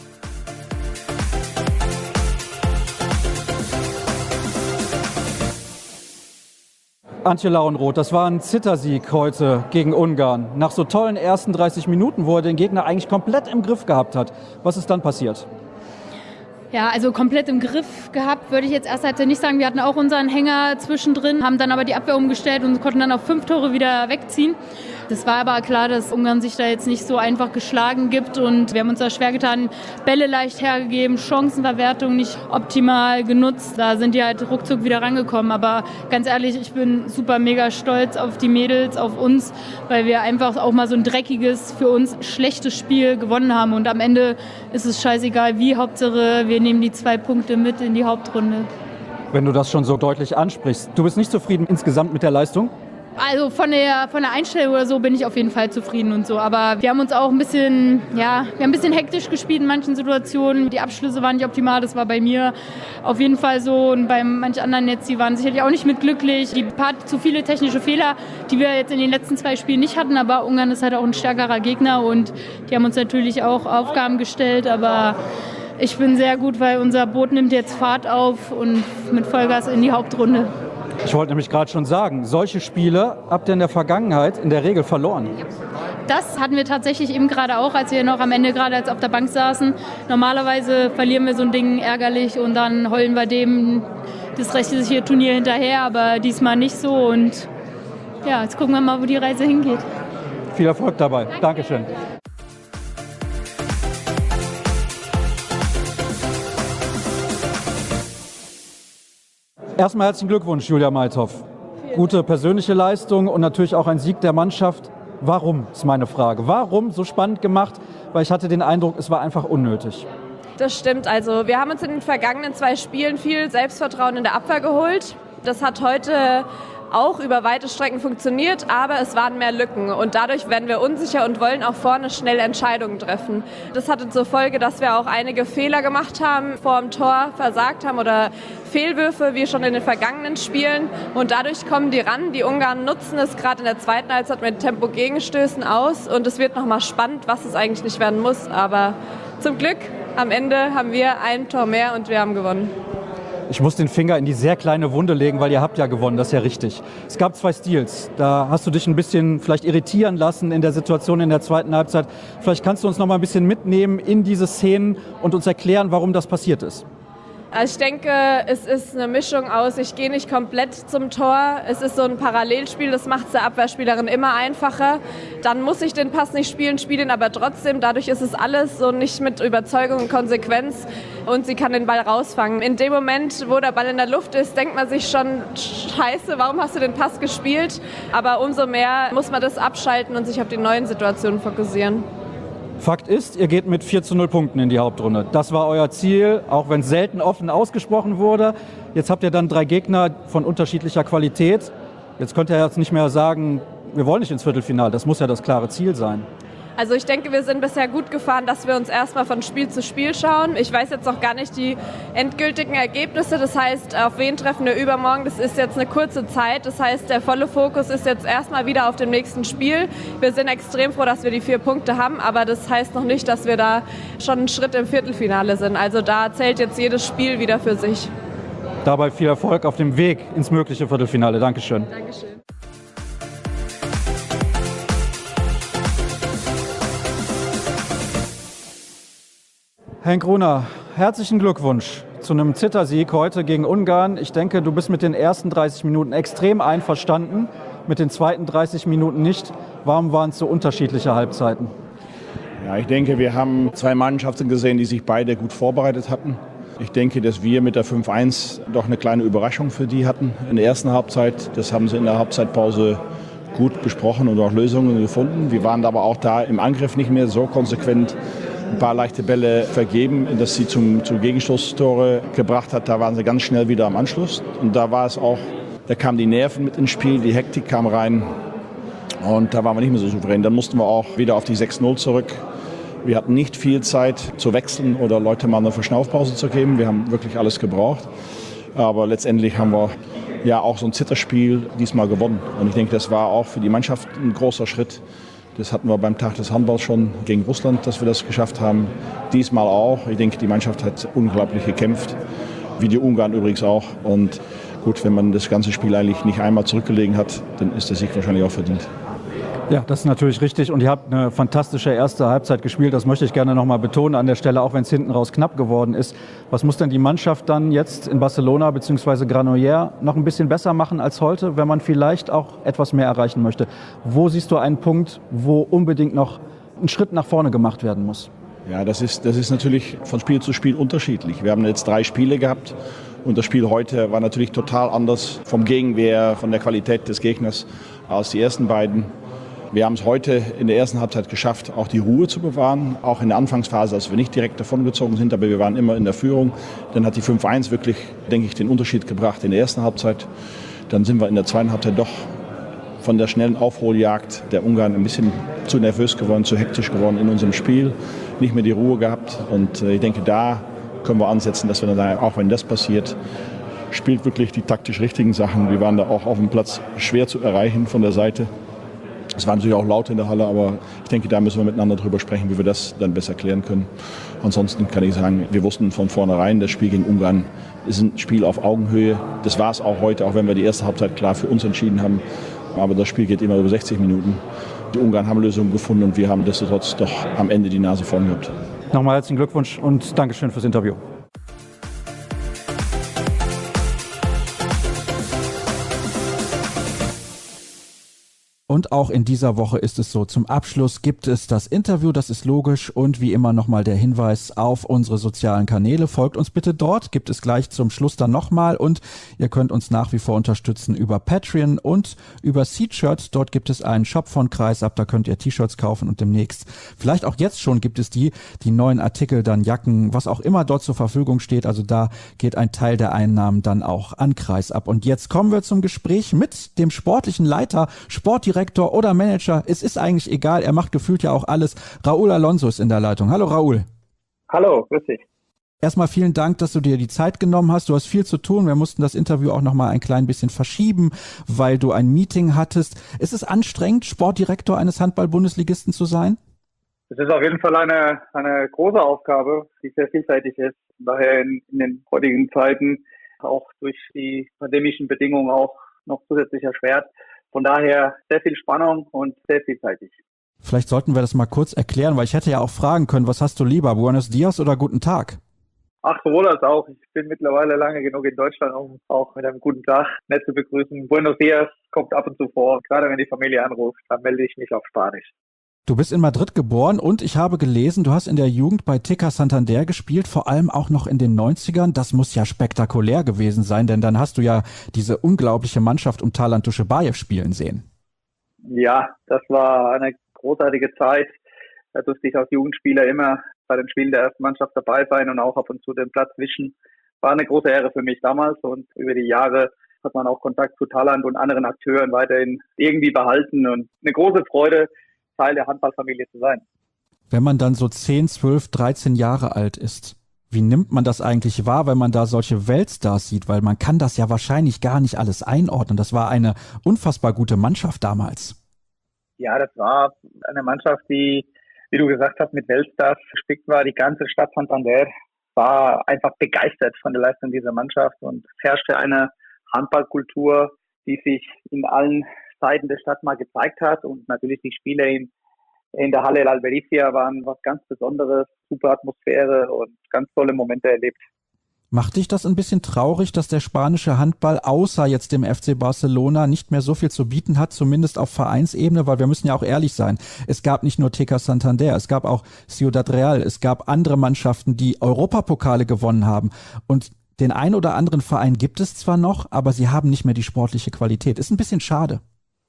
Antje Lauenroth, das war ein Zittersieg heute gegen Ungarn. Nach so tollen ersten dreißig Minuten, wo er den Gegner eigentlich komplett im Griff gehabt hat. Was ist dann passiert? Ja, also komplett im Griff gehabt, würde ich jetzt erst halt nicht sagen. Wir hatten auch unseren Hänger zwischendrin, haben dann aber die Abwehr umgestellt und konnten dann auf fünf Tore wieder wegziehen. Das war aber klar, dass Ungarn sich da jetzt nicht so einfach geschlagen gibt und wir haben uns da schwer getan, Bälle leicht hergegeben, Chancenverwertung nicht optimal genutzt. Da sind die halt ruckzuck wieder rangekommen. Aber ganz ehrlich, ich bin super mega stolz auf die Mädels, auf uns, weil wir einfach auch mal so ein dreckiges, für uns schlechtes Spiel gewonnen haben. Und am Ende ist es scheißegal wie, Hauptsache wir nehmen die zwei Punkte mit in die Hauptrunde. Wenn du das schon so deutlich ansprichst, du bist nicht zufrieden insgesamt mit der Leistung? Also von der, von der Einstellung oder so bin ich auf jeden Fall zufrieden und so. Aber wir haben uns auch ein bisschen, ja, wir haben ein bisschen hektisch gespielt in manchen Situationen. Die Abschlüsse waren nicht optimal, das war bei mir auf jeden Fall so. Und bei manchen anderen jetzt, die waren sicherlich auch nicht mit glücklich. Die paar zu viele technische Fehler, die wir jetzt in den letzten zwei Spielen nicht hatten. Aber Ungarn ist halt auch ein stärkerer Gegner und die haben uns natürlich auch Aufgaben gestellt. Aber ich bin sehr gut, weil unser Boot nimmt jetzt Fahrt auf und mit Vollgas in die Hauptrunde. Ich wollte nämlich gerade schon sagen, solche Spiele habt ihr in der Vergangenheit in der Regel verloren. Das hatten wir tatsächlich eben gerade auch, als wir noch am Ende gerade als auf der Bank saßen. Normalerweise verlieren wir so ein Ding ärgerlich und dann heulen wir dem das restliche Turnier hinterher, aber diesmal nicht so. Und ja, jetzt gucken wir mal, wo die Reise hingeht. Viel Erfolg dabei. Danke. Dankeschön. Erstmal herzlichen Glückwunsch, Julia Meithoff. Gute persönliche Leistung und natürlich auch ein Sieg der Mannschaft. Warum, ist meine Frage. Warum so spannend gemacht? Weil ich hatte den Eindruck, es war einfach unnötig. Das stimmt. Also wir haben uns in den vergangenen zwei Spielen viel Selbstvertrauen in der Abwehr geholt. Das hat heute auch über weite Strecken funktioniert, aber es waren mehr Lücken und dadurch werden wir unsicher und wollen auch vorne schnell Entscheidungen treffen. Das hatte zur Folge, dass wir auch einige Fehler gemacht haben, vor dem Tor versagt haben oder Fehlwürfe, wie schon in den vergangenen Spielen und dadurch kommen die ran. Die Ungarn nutzen es gerade in der zweiten Halbzeit mit Tempo-Gegenstößen aus und es wird nochmal spannend, was es eigentlich nicht werden muss, aber zum Glück am Ende haben wir ein Tor mehr und wir haben gewonnen. Ich muss den Finger in die sehr kleine Wunde legen, weil ihr habt ja gewonnen, das ist ja richtig. Es gab zwei Steals, da hast du dich ein bisschen vielleicht irritieren lassen in der Situation in der zweiten Halbzeit. Vielleicht kannst du uns noch mal ein bisschen mitnehmen in diese Szenen und uns erklären, warum das passiert ist. Also ich denke, es ist eine Mischung aus, ich gehe nicht komplett zum Tor. Es ist so ein Parallelspiel, das macht es der Abwehrspielerin immer einfacher. Dann muss ich den Pass nicht spielen, spiele ihn aber trotzdem. Dadurch ist es alles so nicht mit Überzeugung und Konsequenz und sie kann den Ball rausfangen. In dem Moment, wo der Ball in der Luft ist, denkt man sich schon, scheiße, warum hast du den Pass gespielt? Aber umso mehr muss man das abschalten und sich auf die neuen Situationen fokussieren. Fakt ist, ihr geht mit vier zu null Punkten in die Hauptrunde. Das war euer Ziel, auch wenn es selten offen ausgesprochen wurde. Jetzt habt ihr dann drei Gegner von unterschiedlicher Qualität. Jetzt könnt ihr jetzt nicht mehr sagen, wir wollen nicht ins Viertelfinale. Das muss ja das klare Ziel sein. Also ich denke, wir sind bisher gut gefahren, dass wir uns erstmal von Spiel zu Spiel schauen. Ich weiß jetzt noch gar nicht die endgültigen Ergebnisse. Das heißt, auf wen treffen wir übermorgen? Das ist jetzt eine kurze Zeit. Das heißt, der volle Fokus ist jetzt erstmal wieder auf dem nächsten Spiel. Wir sind extrem froh, dass wir die vier Punkte haben, aber das heißt noch nicht, dass wir da schon einen Schritt im Viertelfinale sind. Also da zählt jetzt jedes Spiel wieder für sich. Dabei viel Erfolg auf dem Weg ins mögliche Viertelfinale. Dankeschön. Dankeschön. Henk Gruner, herzlichen Glückwunsch zu einem Zittersieg heute gegen Ungarn. Ich denke, du bist mit den ersten dreißig Minuten extrem einverstanden, mit den zweiten dreißig Minuten nicht. Warum waren es so unterschiedliche Halbzeiten? Ja, ich denke, wir haben zwei Mannschaften gesehen, die sich beide gut vorbereitet hatten. Ich denke, dass wir mit der fünf eins doch eine kleine Überraschung für die hatten in der ersten Halbzeit. Das haben sie in der Halbzeitpause gut besprochen und auch Lösungen gefunden. Wir waren aber auch da im Angriff nicht mehr so konsequent. ein paar leichte Bälle vergeben, das sie zum, zum Gegenstoßtore gebracht hat. Da waren sie ganz schnell wieder am Anschluss. Und da war es auch, da kamen die Nerven mit ins Spiel, die Hektik kam rein. Und da waren wir nicht mehr so souverän. Dann mussten wir auch wieder auf die sechs null zurück. Wir hatten nicht viel Zeit zu wechseln oder Leute mal eine Verschnaufpause zu geben. Wir haben wirklich alles gebraucht. Aber letztendlich haben wir ja auch so ein Zitterspiel diesmal gewonnen. Und ich denke, das war auch für die Mannschaft ein großer Schritt. Das hatten wir beim Tag des Handballs schon gegen Russland, dass wir das geschafft haben. Diesmal auch. Ich denke, die Mannschaft hat unglaublich gekämpft. Wie die Ungarn übrigens auch. Und gut, wenn man das ganze Spiel eigentlich nicht einmal zurückgelegen hat, dann ist der Sieg wahrscheinlich auch verdient. Ja, das ist natürlich richtig und ihr habt eine fantastische erste Halbzeit gespielt, das möchte ich gerne nochmal betonen an der Stelle, auch wenn es hinten raus knapp geworden ist. Was muss denn die Mannschaft dann jetzt in Barcelona bzw. Granollers noch ein bisschen besser machen als heute, wenn man vielleicht auch etwas mehr erreichen möchte? Wo siehst du einen Punkt, wo unbedingt noch ein Schritt nach vorne gemacht werden muss? Ja, das ist, das ist natürlich von Spiel zu Spiel unterschiedlich. Wir haben jetzt drei Spiele gehabt und das Spiel heute war natürlich total anders vom Gegenwehr, von der Qualität des Gegners als die ersten beiden. Wir haben es heute in der ersten Halbzeit geschafft, auch die Ruhe zu bewahren, auch in der Anfangsphase, als wir nicht direkt davongezogen sind, aber wir waren immer in der Führung. Dann hat die fünf eins wirklich, denke ich, den Unterschied gebracht in der ersten Halbzeit. Dann sind wir in der zweiten Halbzeit doch von der schnellen Aufholjagd der Ungarn ein bisschen zu nervös geworden, zu hektisch geworden in unserem Spiel, nicht mehr die Ruhe gehabt. Und ich denke, da können wir ansetzen, dass wir dann, auch wenn das passiert, spielt wirklich die taktisch richtigen Sachen. Wir waren da auch auf dem Platz schwer zu erreichen von der Seite. Es war natürlich auch laut in der Halle, aber ich denke, da müssen wir miteinander drüber sprechen, wie wir das dann besser klären können. Ansonsten kann ich sagen, wir wussten von vornherein, das Spiel gegen Ungarn ist ein Spiel auf Augenhöhe. Das war es auch heute, auch wenn wir die erste Halbzeit klar für uns entschieden haben. Aber das Spiel geht immer über sechzig Minuten. Die Ungarn haben Lösungen gefunden und wir haben nichtsdestotrotz doch am Ende die Nase vorn gehabt. Nochmal herzlichen Glückwunsch und Dankeschön fürs Interview. Und auch in dieser Woche ist es so, zum Abschluss gibt es das Interview, das ist logisch und wie immer nochmal der Hinweis auf unsere sozialen Kanäle. Folgt uns bitte dort, gibt es gleich zum Schluss dann nochmal und ihr könnt uns nach wie vor unterstützen über Patreon und über Seedshirts. Dort gibt es einen Shop von Kreisab, da könnt ihr T-Shirts kaufen und demnächst, vielleicht auch jetzt schon gibt es die, die neuen Artikel, dann Jacken, was auch immer dort zur Verfügung steht. Also da geht ein Teil der Einnahmen dann auch an Kreisab. Und jetzt kommen wir zum Gespräch mit dem sportlichen Leiter, Sportdirektor oder Manager, es ist eigentlich egal, er macht gefühlt ja auch alles. Raúl Alonso ist in der Leitung. Hallo Raúl. Hallo, grüß dich. Erstmal vielen Dank, dass du dir die Zeit genommen hast. Du hast viel zu tun. Wir mussten das Interview auch noch mal ein klein bisschen verschieben, weil du ein Meeting hattest. Ist es anstrengend, Sportdirektor eines Handball-Bundesligisten zu sein? Es ist auf jeden Fall eine, eine große Aufgabe, die sehr vielseitig ist. Daher in, in den heutigen Zeiten auch durch die pandemischen Bedingungen auch noch zusätzlich erschwert. Von daher sehr viel Spannung und sehr vielseitig. Vielleicht sollten wir das mal kurz erklären, weil ich hätte ja auch fragen können, was hast du lieber, Buenos Dias oder guten Tag? Ach, sowohl als auch. Ich bin mittlerweile lange genug in Deutschland, um auch mit einem guten Tag nett zu begrüßen. Buenos Dias kommt ab und zu vor. Gerade wenn die Familie anruft, dann melde ich mich auf Spanisch. Du bist in Madrid geboren und ich habe gelesen, du hast in der Jugend bei T K Santander gespielt, vor allem auch noch in den neunzigern. Das muss ja spektakulär gewesen sein, denn dann hast du ja diese unglaubliche Mannschaft um Talant Duschebaev spielen sehen. Ja, das war eine großartige Zeit. Da durfte ich als Jugendspieler immer bei den Spielen der ersten Mannschaft dabei sein und auch ab und zu den Platz wischen. War eine große Ehre für mich damals und über die Jahre hat man auch Kontakt zu Talant und anderen Akteuren weiterhin irgendwie behalten und eine große Freude, Teil der Handballfamilie zu sein. Wenn man dann so zehn, zwölf, dreizehn Jahre alt ist, wie nimmt man das eigentlich wahr, wenn man da solche Weltstars sieht? Weil man kann das ja wahrscheinlich gar nicht alles einordnen. Das war eine unfassbar gute Mannschaft damals. Ja, das war eine Mannschaft, die, wie du gesagt hast, mit Weltstars gespickt war. Die ganze Stadt Santander war einfach begeistert von der Leistung dieser Mannschaft und es herrschte eine Handballkultur, die sich in allen Seiten der Stadt mal gezeigt hat und natürlich die Spiele in, in der Halle El Albericia waren was ganz Besonderes, super Atmosphäre und ganz tolle Momente erlebt. Macht dich das ein bisschen traurig, dass der spanische Handball außer jetzt dem F C Barcelona nicht mehr so viel zu bieten hat, zumindest auf Vereinsebene, weil wir müssen ja auch ehrlich sein, es gab nicht nur T K Santander, es gab auch Ciudad Real, es gab andere Mannschaften, die Europapokale gewonnen haben und den ein oder anderen Verein gibt es zwar noch, aber sie haben nicht mehr die sportliche Qualität. Ist ein bisschen schade.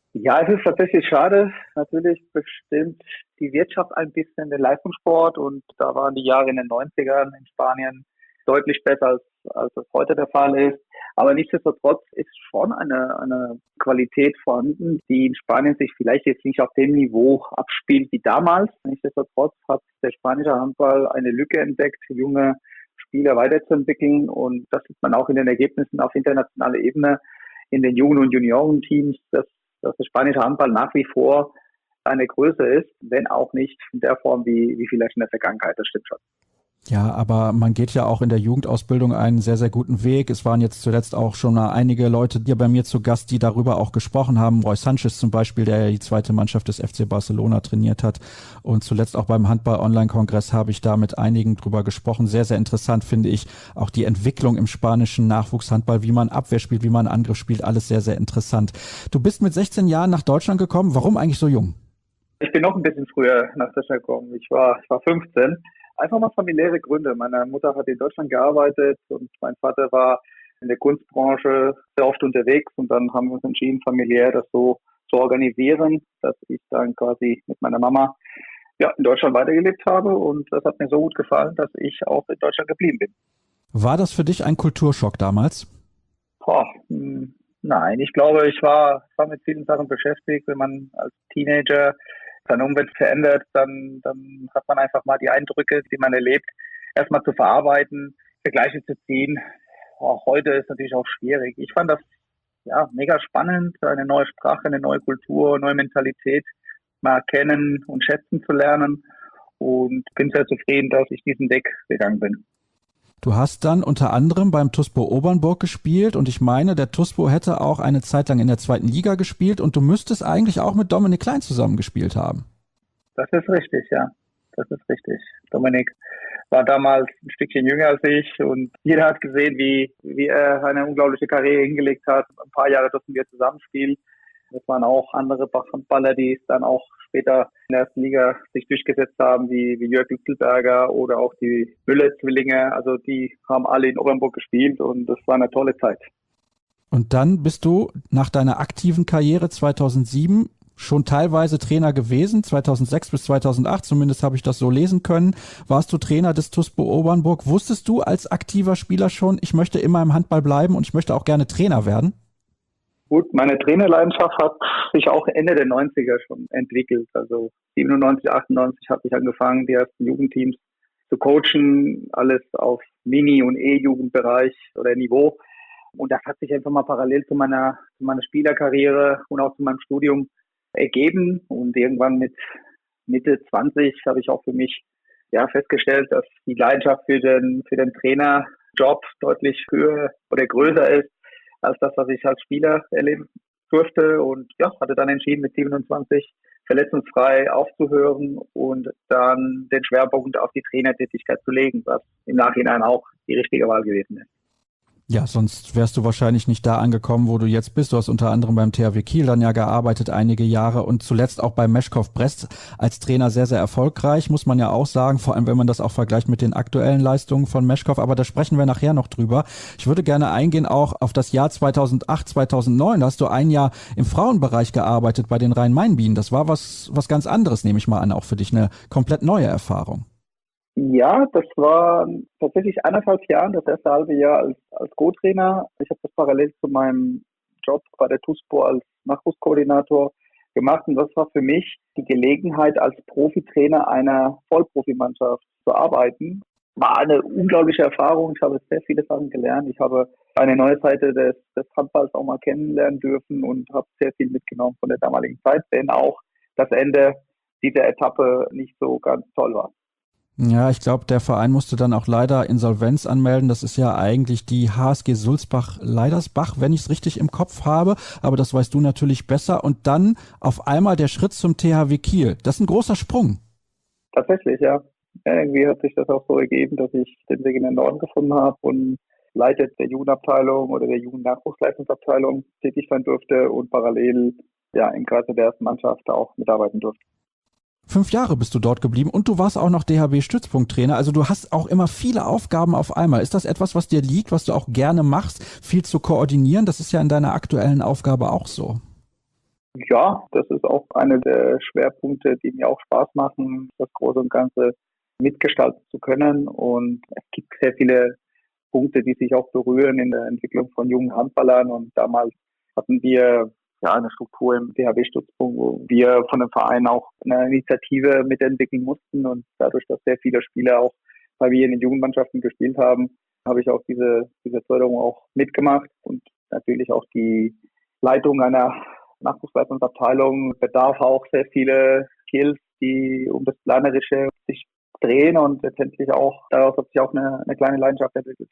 Ja, es ist tatsächlich schade. Natürlich bestimmt die Wirtschaft ein bisschen den Leistungssport und da waren die Jahre in den neunzigern in Spanien deutlich besser als, als es heute der Fall ist. Aber nichtsdestotrotz ist schon eine, eine Qualität vorhanden, die in Spanien sich vielleicht jetzt nicht auf dem Niveau abspielt wie damals. Nichtsdestotrotz hat der spanische Handball eine Lücke entdeckt, junge Spieler weiterzuentwickeln und das sieht man auch in den Ergebnissen auf internationaler Ebene in den Jugend- und Juniorenteams, dass dass der spanische Handball nach wie vor eine Größe ist, wenn auch nicht in der Form wie, wie vielleicht in der Vergangenheit. Das stimmt schon. Ja, aber man geht ja auch in der Jugendausbildung einen sehr, sehr guten Weg. Es waren jetzt zuletzt auch schon mal einige Leute hier bei mir zu Gast, die darüber auch gesprochen haben. Roy Sanchez zum Beispiel, der ja die zweite Mannschaft des F C Barcelona trainiert hat. Und zuletzt auch beim Handball-Online-Kongress habe ich da mit einigen drüber gesprochen. Sehr, sehr interessant finde ich auch die Entwicklung im spanischen Nachwuchshandball, wie man Abwehr spielt, wie man Angriff spielt. Alles sehr, sehr interessant. Du bist mit sechzehn Jahren nach Deutschland gekommen. Warum eigentlich so jung? Ich bin noch ein bisschen früher nach Deutschland gekommen. Ich war, ich war fünfzehn. Einfach mal familiäre Gründe. Meine Mutter hat in Deutschland gearbeitet und mein Vater war in der Kunstbranche sehr oft unterwegs und dann haben wir uns entschieden, familiär das so zu organisieren, dass ich dann quasi mit meiner Mama ja, in Deutschland weitergelebt habe und das hat mir so gut gefallen, dass ich auch in Deutschland geblieben bin. War das für dich ein Kulturschock damals? Boah, mh, nein, ich glaube, ich war, war mit vielen Sachen beschäftigt, wenn man als Teenager seine Umwelt verändert, dann, dann hat man einfach mal die Eindrücke, die man erlebt, erstmal zu verarbeiten, Vergleiche zu ziehen. Auch heute ist natürlich auch schwierig. Ich fand das ja mega spannend, eine neue Sprache, eine neue Kultur, neue Mentalität mal kennen und schätzen zu lernen und bin sehr zufrieden, dass ich diesen Weg gegangen bin. Du hast dann unter anderem beim T U S P O Obernburg gespielt und ich meine, der T U S P O hätte auch eine Zeit lang in der zweiten Liga gespielt und du müsstest eigentlich auch mit Dominik Klein zusammengespielt haben. Das ist richtig, ja. Das ist richtig. Dominik war damals ein Stückchen jünger als ich und jeder hat gesehen, wie, wie er eine unglaubliche Karriere hingelegt hat. Ein paar Jahre durften wir zusammenspielen. Das waren auch andere Handballer, die es dann auch später in der ersten Liga sich durchgesetzt haben, wie, wie Jörg Lützelberger oder auch die Müller-Zwillinge. Also die haben alle in Obernburg gespielt und das war eine tolle Zeit. Und dann bist du nach deiner aktiven Karriere zweitausendsieben schon teilweise Trainer gewesen, zweitausendsechs bis zweitausendacht, zumindest habe ich das so lesen können. Warst du Trainer des T U S P O Obernburg? Wusstest du als aktiver Spieler schon, ich möchte immer im Handball bleiben und ich möchte auch gerne Trainer werden? Gut, meine Trainerleidenschaft hat sich auch Ende der neunziger schon entwickelt. Also siebenundneunzig, achtundneunzig habe ich angefangen, die ersten Jugendteams zu coachen, alles auf Mini- und E-Jugendbereich oder Niveau. Und das hat sich einfach mal parallel zu meiner, zu meiner Spielerkarriere und auch zu meinem Studium ergeben. Und irgendwann mit Mitte zwanzig habe ich auch für mich ja festgestellt, dass die Leidenschaft für den, für den Trainerjob deutlich höher oder größer ist als das, was ich als Spieler erleben durfte und ja, hatte dann entschieden, mit siebenundzwanzig verletzungsfrei aufzuhören und dann den Schwerpunkt auf die Trainertätigkeit zu legen, was im Nachhinein auch die richtige Wahl gewesen ist. Ja, sonst wärst du wahrscheinlich nicht da angekommen, wo du jetzt bist. Du hast unter anderem beim T H W Kiel dann ja gearbeitet, einige Jahre und zuletzt auch beim Meshkov Brest als Trainer sehr, sehr erfolgreich, muss man ja auch sagen, vor allem wenn man das auch vergleicht mit den aktuellen Leistungen von Meshkov, aber da sprechen wir nachher noch drüber. Ich würde gerne eingehen auch auf das Jahr zweitausendacht, zweitausendneun, da hast du ein Jahr im Frauenbereich gearbeitet bei den Rhein-Main-Bienen. Das war was, was ganz anderes, nehme ich mal an, auch für dich eine komplett neue Erfahrung. Ja, das war tatsächlich eineinhalb Jahre, das erste halbe Jahr als, als Co-Trainer. Ich habe das parallel zu meinem Job bei der T U S P O als Nachwuchskoordinator gemacht und das war für mich die Gelegenheit, als Profitrainer einer Vollprofimannschaft zu arbeiten. War eine unglaubliche Erfahrung. Ich habe sehr viele Sachen gelernt. Ich habe eine neue Seite des, des Handballs auch mal kennenlernen dürfen und habe sehr viel mitgenommen von der damaligen Zeit, wenn auch das Ende dieser Etappe nicht so ganz toll war. Ja, ich glaube, der Verein musste dann auch leider Insolvenz anmelden. Das ist ja eigentlich die H S G Sulzbach-Leidersbach, wenn ich es richtig im Kopf habe. Aber das weißt du natürlich besser. Und dann auf einmal der Schritt zum T H W Kiel. Das ist ein großer Sprung. Tatsächlich, ja. Irgendwie hat sich das auch so ergeben, dass ich den Weg in den Norden gefunden habe und Leiter der Jugendabteilung oder der Jugendnachwuchsleistungsabteilung tätig sein durfte und parallel ja im Kreise der ersten Mannschaft auch mitarbeiten durfte. Fünf Jahre bist du dort geblieben und du warst auch noch D H B-Stützpunkttrainer. Also du hast auch immer viele Aufgaben auf einmal. Ist das etwas, was dir liegt, was du auch gerne machst, viel zu koordinieren? Das ist ja in deiner aktuellen Aufgabe auch so. Ja, das ist auch einer der Schwerpunkte, die mir auch Spaß machen, das Große und Ganze mitgestalten zu können. Und es gibt sehr viele Punkte, die sich auch berühren in der Entwicklung von jungen Handballern. Und damals hatten wir ja eine Struktur im D H B-Stützpunkt, wo wir von dem Verein auch eine Initiative mitentwickeln mussten. Und dadurch, dass sehr viele Spieler auch bei mir in den Jugendmannschaften gespielt haben, habe ich auch diese, diese Förderung auch mitgemacht. Und natürlich auch die Leitung einer Nachwuchsleitungsabteilung bedarf auch sehr viele Skills, die um das Planerische sich drehen, und letztendlich auch, daraus hat sich auch eine, eine kleine Leidenschaft entwickelt.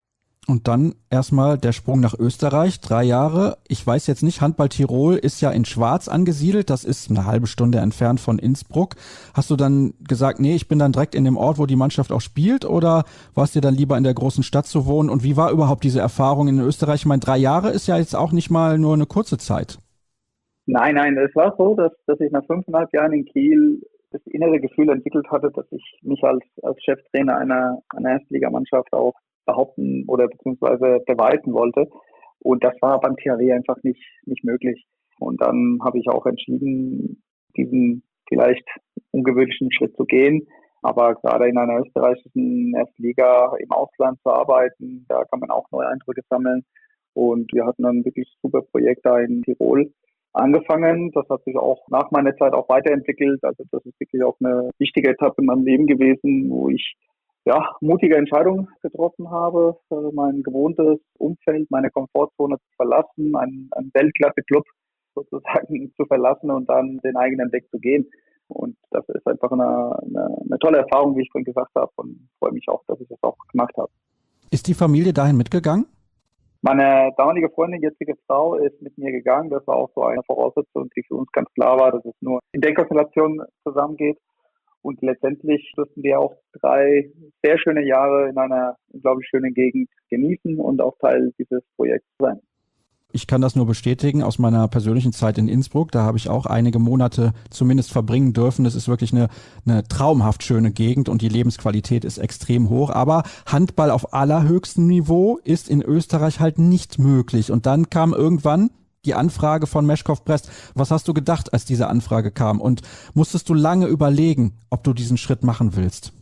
Und dann erstmal der Sprung nach Österreich, drei Jahre. Ich weiß jetzt nicht, Handball Tirol ist ja in Schwarz angesiedelt, das ist eine halbe Stunde entfernt von Innsbruck. Hast du dann gesagt, nee, ich bin dann direkt in dem Ort, wo die Mannschaft auch spielt, oder warst dir dann lieber in der großen Stadt zu wohnen? Und wie war überhaupt diese Erfahrung in Österreich? Ich meine, drei Jahre ist ja jetzt auch nicht mal nur eine kurze Zeit. Nein, nein, es war so, dass, dass ich nach fünfeinhalb Jahren in Kiel das innere Gefühl entwickelt hatte, dass ich mich als, als Cheftrainer einer, einer Erstligamannschaft auch behaupten oder beziehungsweise beweisen wollte. Und das war beim T H W einfach nicht, nicht möglich. Und dann habe ich auch entschieden, diesen vielleicht ungewöhnlichen Schritt zu gehen. Aber gerade in einer österreichischen Erstliga im Ausland zu arbeiten, da kann man auch neue Eindrücke sammeln. Und wir hatten dann wirklich ein super Projekt da in Tirol angefangen. Das hat sich auch nach meiner Zeit auch weiterentwickelt. Also das ist wirklich auch eine wichtige Etappe in meinem Leben gewesen, wo ich ja mutige Entscheidungen getroffen habe, mein gewohntes Umfeld, meine Komfortzone zu verlassen, einen, einen Weltklasse-Club sozusagen zu verlassen und dann den eigenen Weg zu gehen. Und das ist einfach eine, eine, eine tolle Erfahrung, wie ich vorhin gesagt habe, und freue mich auch, dass ich das auch gemacht habe. Ist die Familie dahin mitgegangen? Meine damalige Freundin, jetzige Frau, ist mit mir gegangen. Das war auch so eine Voraussetzung, die für uns ganz klar war, dass es nur in der Konstellation zusammengeht. Und letztendlich durften wir auch drei sehr schöne Jahre in einer unglaublich schönen Gegend genießen und auch Teil dieses Projekts sein. Ich kann das nur bestätigen aus meiner persönlichen Zeit in Innsbruck. Da habe ich auch einige Monate zumindest verbringen dürfen. Das ist wirklich eine, eine traumhaft schöne Gegend und die Lebensqualität ist extrem hoch. Aber Handball auf allerhöchstem Niveau ist in Österreich halt nicht möglich. Und dann kam irgendwann die Anfrage von Meshkov Brest. Was hast du gedacht, als diese Anfrage kam? Und musstest du lange überlegen, ob du diesen Schritt machen willst?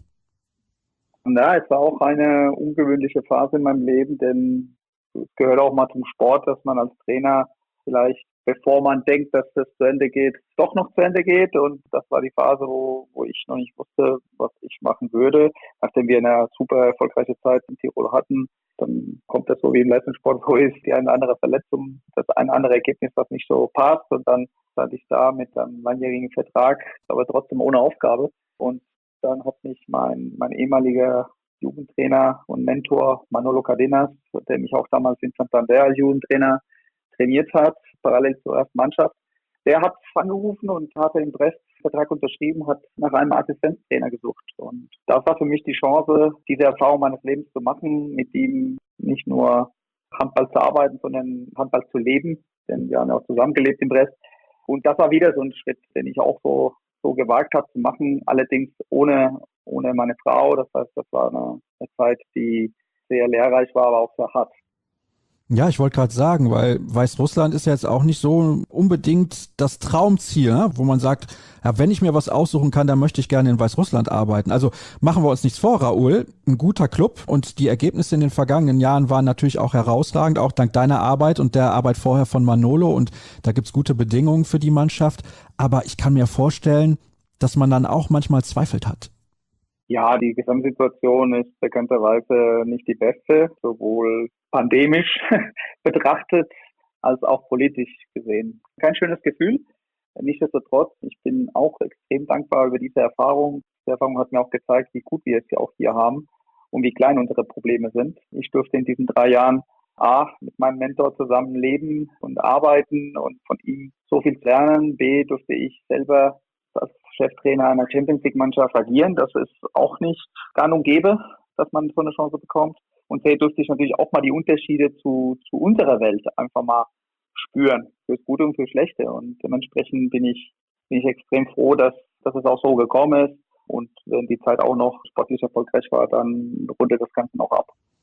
Ja, es war auch eine ungewöhnliche Phase in meinem Leben, denn es gehört auch mal zum Sport, dass man als Trainer vielleicht, bevor man denkt, dass das zu Ende geht, doch noch zu Ende geht. Und das war die Phase, wo, wo ich noch nicht wusste, was ich machen würde. Nachdem wir eine super erfolgreiche Zeit in Tirol hatten, dann kommt das so wie im Leistungssport, wo ist die eine oder andere Verletzung, das eine andere Ergebnis, was nicht so passt. Und dann stand ich da mit einem langjährigen Vertrag, aber trotzdem ohne Aufgabe. Und dann hat mich mein, mein ehemaliger Jugendtrainer und Mentor Manolo Cardenas, der mich auch damals in Santander als Jugendtrainer trainiert hat, parallel zur ersten Mannschaft, der hat angerufen und hatte in Brest einen Vertrag unterschrieben, hat nach einem Assistenztrainer gesucht. Und das war für mich die Chance, diese Erfahrung meines Lebens zu machen, mit ihm nicht nur Handball zu arbeiten, sondern Handball zu leben, denn wir haben ja auch zusammengelebt in Brest. Und das war wieder so ein Schritt, den ich auch so so gewagt habe zu machen, allerdings ohne ohne meine Frau. Das heißt, das war eine, eine Zeit, die sehr lehrreich war, aber auch sehr hart. Ja, ich wollte gerade sagen, weil Weißrussland ist ja jetzt auch nicht so unbedingt das Traumziel, ne? Wo man sagt, ja, wenn ich mir was aussuchen kann, dann möchte ich gerne in Weißrussland arbeiten. Also machen wir uns nichts vor, Raoul, ein guter Club und die Ergebnisse in den vergangenen Jahren waren natürlich auch herausragend, auch dank deiner Arbeit und der Arbeit vorher von Manolo, und da gibt's gute Bedingungen für die Mannschaft. Aber ich kann mir vorstellen, dass man dann auch manchmal zweifelt hat. Ja, die Gesamtsituation ist bekannterweise nicht die beste, sowohl pandemisch betrachtet als auch politisch gesehen. Kein schönes Gefühl. Nichtsdestotrotz, ich bin auch extrem dankbar über diese Erfahrung. Die Erfahrung hat mir auch gezeigt, wie gut wir es ja auch hier haben und wie klein unsere Probleme sind. Ich durfte in diesen drei Jahren A, mit meinem Mentor zusammen leben und arbeiten und von ihm so viel lernen. B, durfte ich selber als Cheftrainer einer Champions League Mannschaft agieren. Das ist auch nicht gang und gäbe, dass man so eine Chance bekommt. Und C, durfte ich natürlich auch mal die Unterschiede zu, zu unserer Welt einfach mal spüren, fürs Gute und fürs Schlechte. Und dementsprechend bin ich, bin ich extrem froh, dass, dass es auch so gekommen ist. Und wenn die Zeit auch noch sportlich erfolgreich war, dann rundet das Ganze noch ab.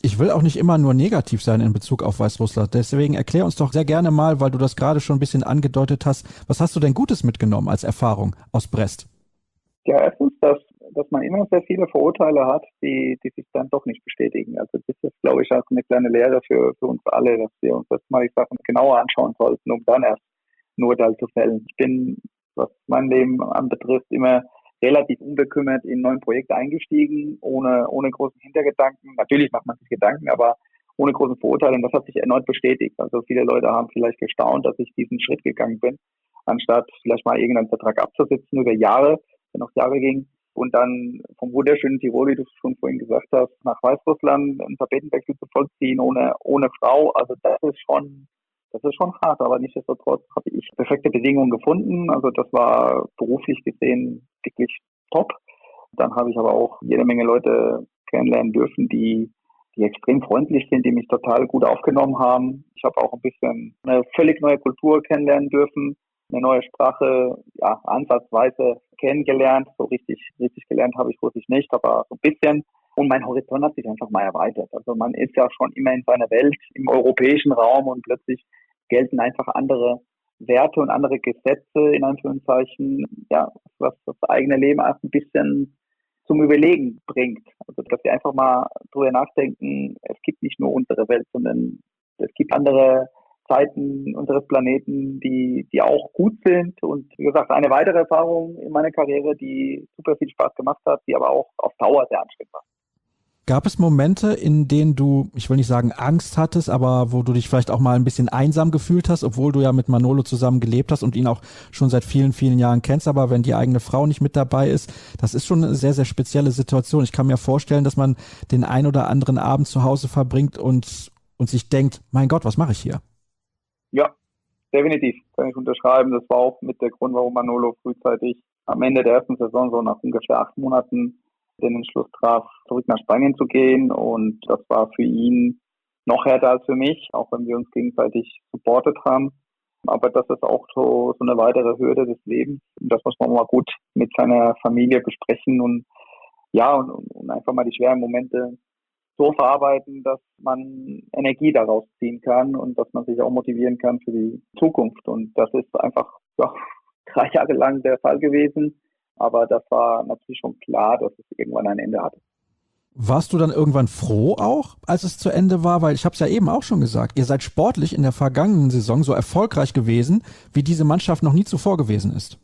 Ich will auch nicht immer nur negativ sein in Bezug auf Weißrussland. Deswegen erklär uns doch sehr gerne mal, weil du das gerade schon ein bisschen angedeutet hast, was hast du denn Gutes mitgenommen als Erfahrung aus Brest? Ja, erstens, dass, dass man immer sehr viele Vorurteile hat, die, die sich dann doch nicht bestätigen. Also das ist, glaube ich, auch eine kleine Lehre für, für uns alle, dass wir uns das mal die Sachen genauer anschauen sollten, um dann erst ein Urteil zu fällen. Ich bin, was mein Leben anbetrifft, immer relativ unbekümmert in neuen Projekte eingestiegen, ohne, ohne großen Hintergedanken. Natürlich macht man sich Gedanken, aber ohne große Vorurteile. Und das hat sich erneut bestätigt. Also viele Leute haben vielleicht gestaunt, dass ich diesen Schritt gegangen bin, anstatt vielleicht mal irgendeinen Vertrag abzusitzen über Jahre, der noch Jahre ging. Und dann vom wunderschönen Tirol, wie du es schon vorhin gesagt hast, nach Weißrussland einen Tapetenwechsel zu vollziehen ohne, ohne Frau. Also das ist schon, das ist schon hart, aber nichtsdestotrotz habe ich perfekte Bedingungen gefunden. Also das war beruflich gesehen wirklich top. Dann habe ich aber auch jede Menge Leute kennenlernen dürfen, die, die extrem freundlich sind, die mich total gut aufgenommen haben. Ich habe auch ein bisschen eine völlig neue Kultur kennenlernen dürfen, eine neue Sprache, ja, ansatzweise kennengelernt. So richtig, richtig gelernt habe ich wirklich nicht, aber so ein bisschen. Und mein Horizont hat sich einfach mal erweitert. Also man ist ja schon immer in seiner Welt, im europäischen Raum, und plötzlich gelten einfach andere Werte und andere Gesetze, in Anführungszeichen, ja, was das eigene Leben auch ein bisschen zum Überlegen bringt. Also, dass wir einfach mal drüber nachdenken, es gibt nicht nur unsere Welt, sondern es gibt andere Zeiten unseres Planeten, die, die auch gut sind. Und wie gesagt, eine weitere Erfahrung in meiner Karriere, die super viel Spaß gemacht hat, die aber auch auf Dauer sehr anstrengend war. Gab es Momente, in denen du, ich will nicht sagen Angst hattest, aber wo du dich vielleicht auch mal ein bisschen einsam gefühlt hast, obwohl du ja mit Manolo zusammen gelebt hast und ihn auch schon seit vielen, vielen Jahren kennst, aber wenn die eigene Frau nicht mit dabei ist, das ist schon eine sehr, sehr spezielle Situation. Ich kann mir vorstellen, dass man den ein oder anderen Abend zu Hause verbringt und, und sich denkt, mein Gott, was mache ich hier? Ja, definitiv, kann ich unterschreiben. Das war auch mit der Grund, warum Manolo frühzeitig am Ende der ersten Saison, so nach ungefähr acht Monaten, den Entschluss traf, zurück nach Spanien zu gehen. Und das war für ihn noch härter als für mich, auch wenn wir uns gegenseitig supportet haben. Aber das ist auch so, so eine weitere Hürde des Lebens. Und das muss man mal gut mit seiner Familie besprechen und ja, und, und einfach mal die schweren Momente so verarbeiten, dass man Energie daraus ziehen kann und dass man sich auch motivieren kann für die Zukunft. Und das ist einfach ja, drei Jahre lang der Fall gewesen. Aber das war natürlich schon klar, dass es irgendwann ein Ende hatte. Warst du dann irgendwann froh auch, als es zu Ende war? Weil ich habe es ja eben auch schon gesagt, ihr seid sportlich in der vergangenen Saison so erfolgreich gewesen, wie diese Mannschaft noch nie zuvor gewesen ist.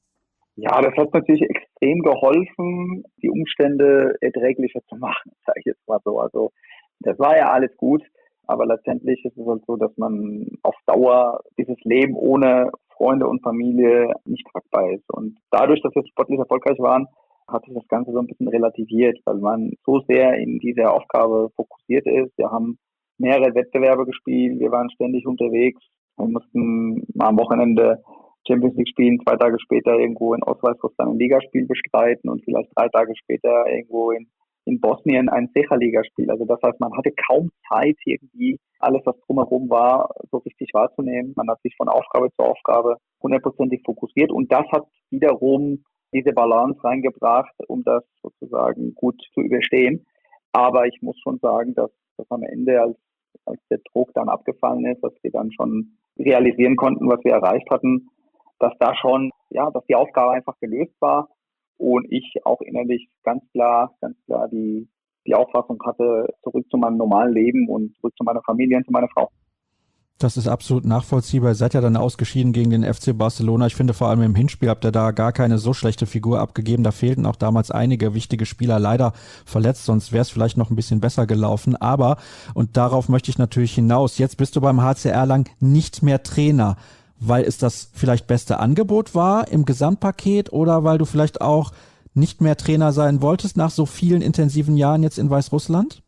Ja, das hat natürlich extrem geholfen, die Umstände erträglicher zu machen, sage ich jetzt mal so. Also das war ja alles gut, aber letztendlich ist es halt so, dass man auf Dauer dieses Leben ohne Freunde und Familie nicht tragbar ist. Und dadurch, dass wir sportlich erfolgreich waren, hat sich das Ganze so ein bisschen relativiert, weil man so sehr in dieser Aufgabe fokussiert ist. Wir haben mehrere Wettbewerbe gespielt, wir waren ständig unterwegs, wir mussten mal am Wochenende Champions League spielen, zwei Tage später irgendwo in Ostweißrussland ein Ligaspiel bestreiten und vielleicht drei Tage später irgendwo in, in Bosnien ein Secha-Ligaspiel. Also das heißt, man hatte kaum Zeit, irgendwie alles, was drumherum war, so richtig wahrzunehmen. Man hat sich von Aufgabe zu Aufgabe hundertprozentig fokussiert und das hat wiederum diese Balance reingebracht, um das sozusagen gut zu überstehen. Aber ich muss schon sagen, dass das am Ende, als, als der Druck dann abgefallen ist, dass wir dann schon realisieren konnten, was wir erreicht hatten, dass da schon, ja, dass die Aufgabe einfach gelöst war und ich auch innerlich ganz klar, ganz klar die, die Auffassung hatte, zurück zu meinem normalen Leben und zurück zu meiner Familie und zu meiner Frau. Das ist absolut nachvollziehbar. Ihr seid ja dann ausgeschieden gegen den F C Barcelona. Ich finde, vor allem im Hinspiel habt ihr da gar keine so schlechte Figur abgegeben. Da fehlten auch damals einige wichtige Spieler leider verletzt, sonst wäre es vielleicht noch ein bisschen besser gelaufen. Aber, und darauf möchte ich natürlich hinaus, jetzt bist du beim H C Erlangen nicht mehr Trainer, weil es das vielleicht beste Angebot war im Gesamtpaket oder weil du vielleicht auch nicht mehr Trainer sein wolltest nach so vielen intensiven Jahren jetzt in Weißrussland?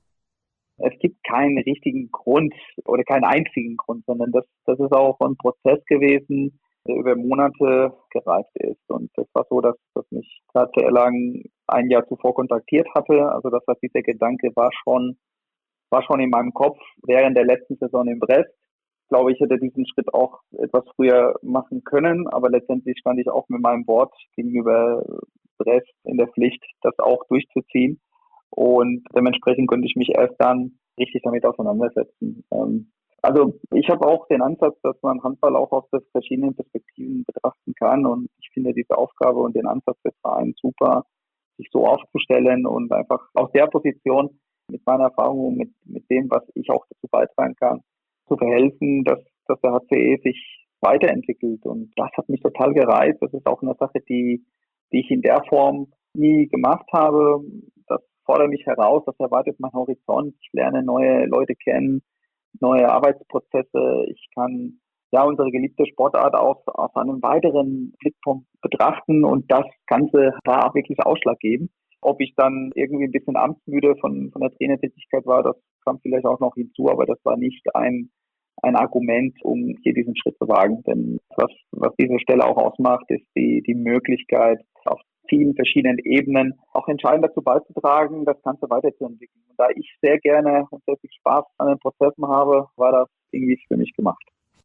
Es gibt keinen richtigen Grund oder keinen einzigen Grund, sondern das, das ist auch ein Prozess gewesen, der über Monate gereift ist. Und das war so, dass, dass mich H C Erlangen ein Jahr zuvor kontaktiert hatte. Also das heißt, dieser Gedanke war schon, war schon in meinem Kopf während der letzten Saison in Brest. Ich glaube, ich hätte diesen Schritt auch etwas früher machen können, aber letztendlich stand ich auch mit meinem Wort gegenüber Brest in der Pflicht, das auch durchzuziehen. Und dementsprechend konnte ich mich erst dann richtig damit auseinandersetzen. Ähm, also ich habe auch den Ansatz, dass man Handball auch aus verschiedenen Perspektiven betrachten kann und ich finde diese Aufgabe und den Ansatz des Vereins super, sich so aufzustellen und einfach aus der Position mit meiner Erfahrung und mit, mit dem, was ich auch dazu beitragen kann, zu verhelfen, dass, dass der H C E sich weiterentwickelt. Und das hat mich total gereizt. Das ist auch eine Sache, die, die ich in der Form nie gemacht habe. Das fordert mich heraus, das erweitert mein Horizont. Ich lerne neue Leute kennen, neue Arbeitsprozesse. Ich kann ja unsere geliebte Sportart aus, aus einem weiteren Blickpunkt betrachten und das Ganze war wirklich ausschlaggebend. Ob ich dann irgendwie ein bisschen amtsmüde von, von der Trainertätigkeit war, das kam vielleicht auch noch hinzu, aber das war nicht ein, ein Argument, um hier diesen Schritt zu wagen. Denn was, was diese Stelle auch ausmacht, ist die, die Möglichkeit, auf vielen verschiedenen Ebenen auch entscheidend dazu beizutragen, das Ganze weiterzuentwickeln. Und da ich sehr gerne und sehr viel Spaß an den Prozessen habe, war das irgendwie für mich gemacht.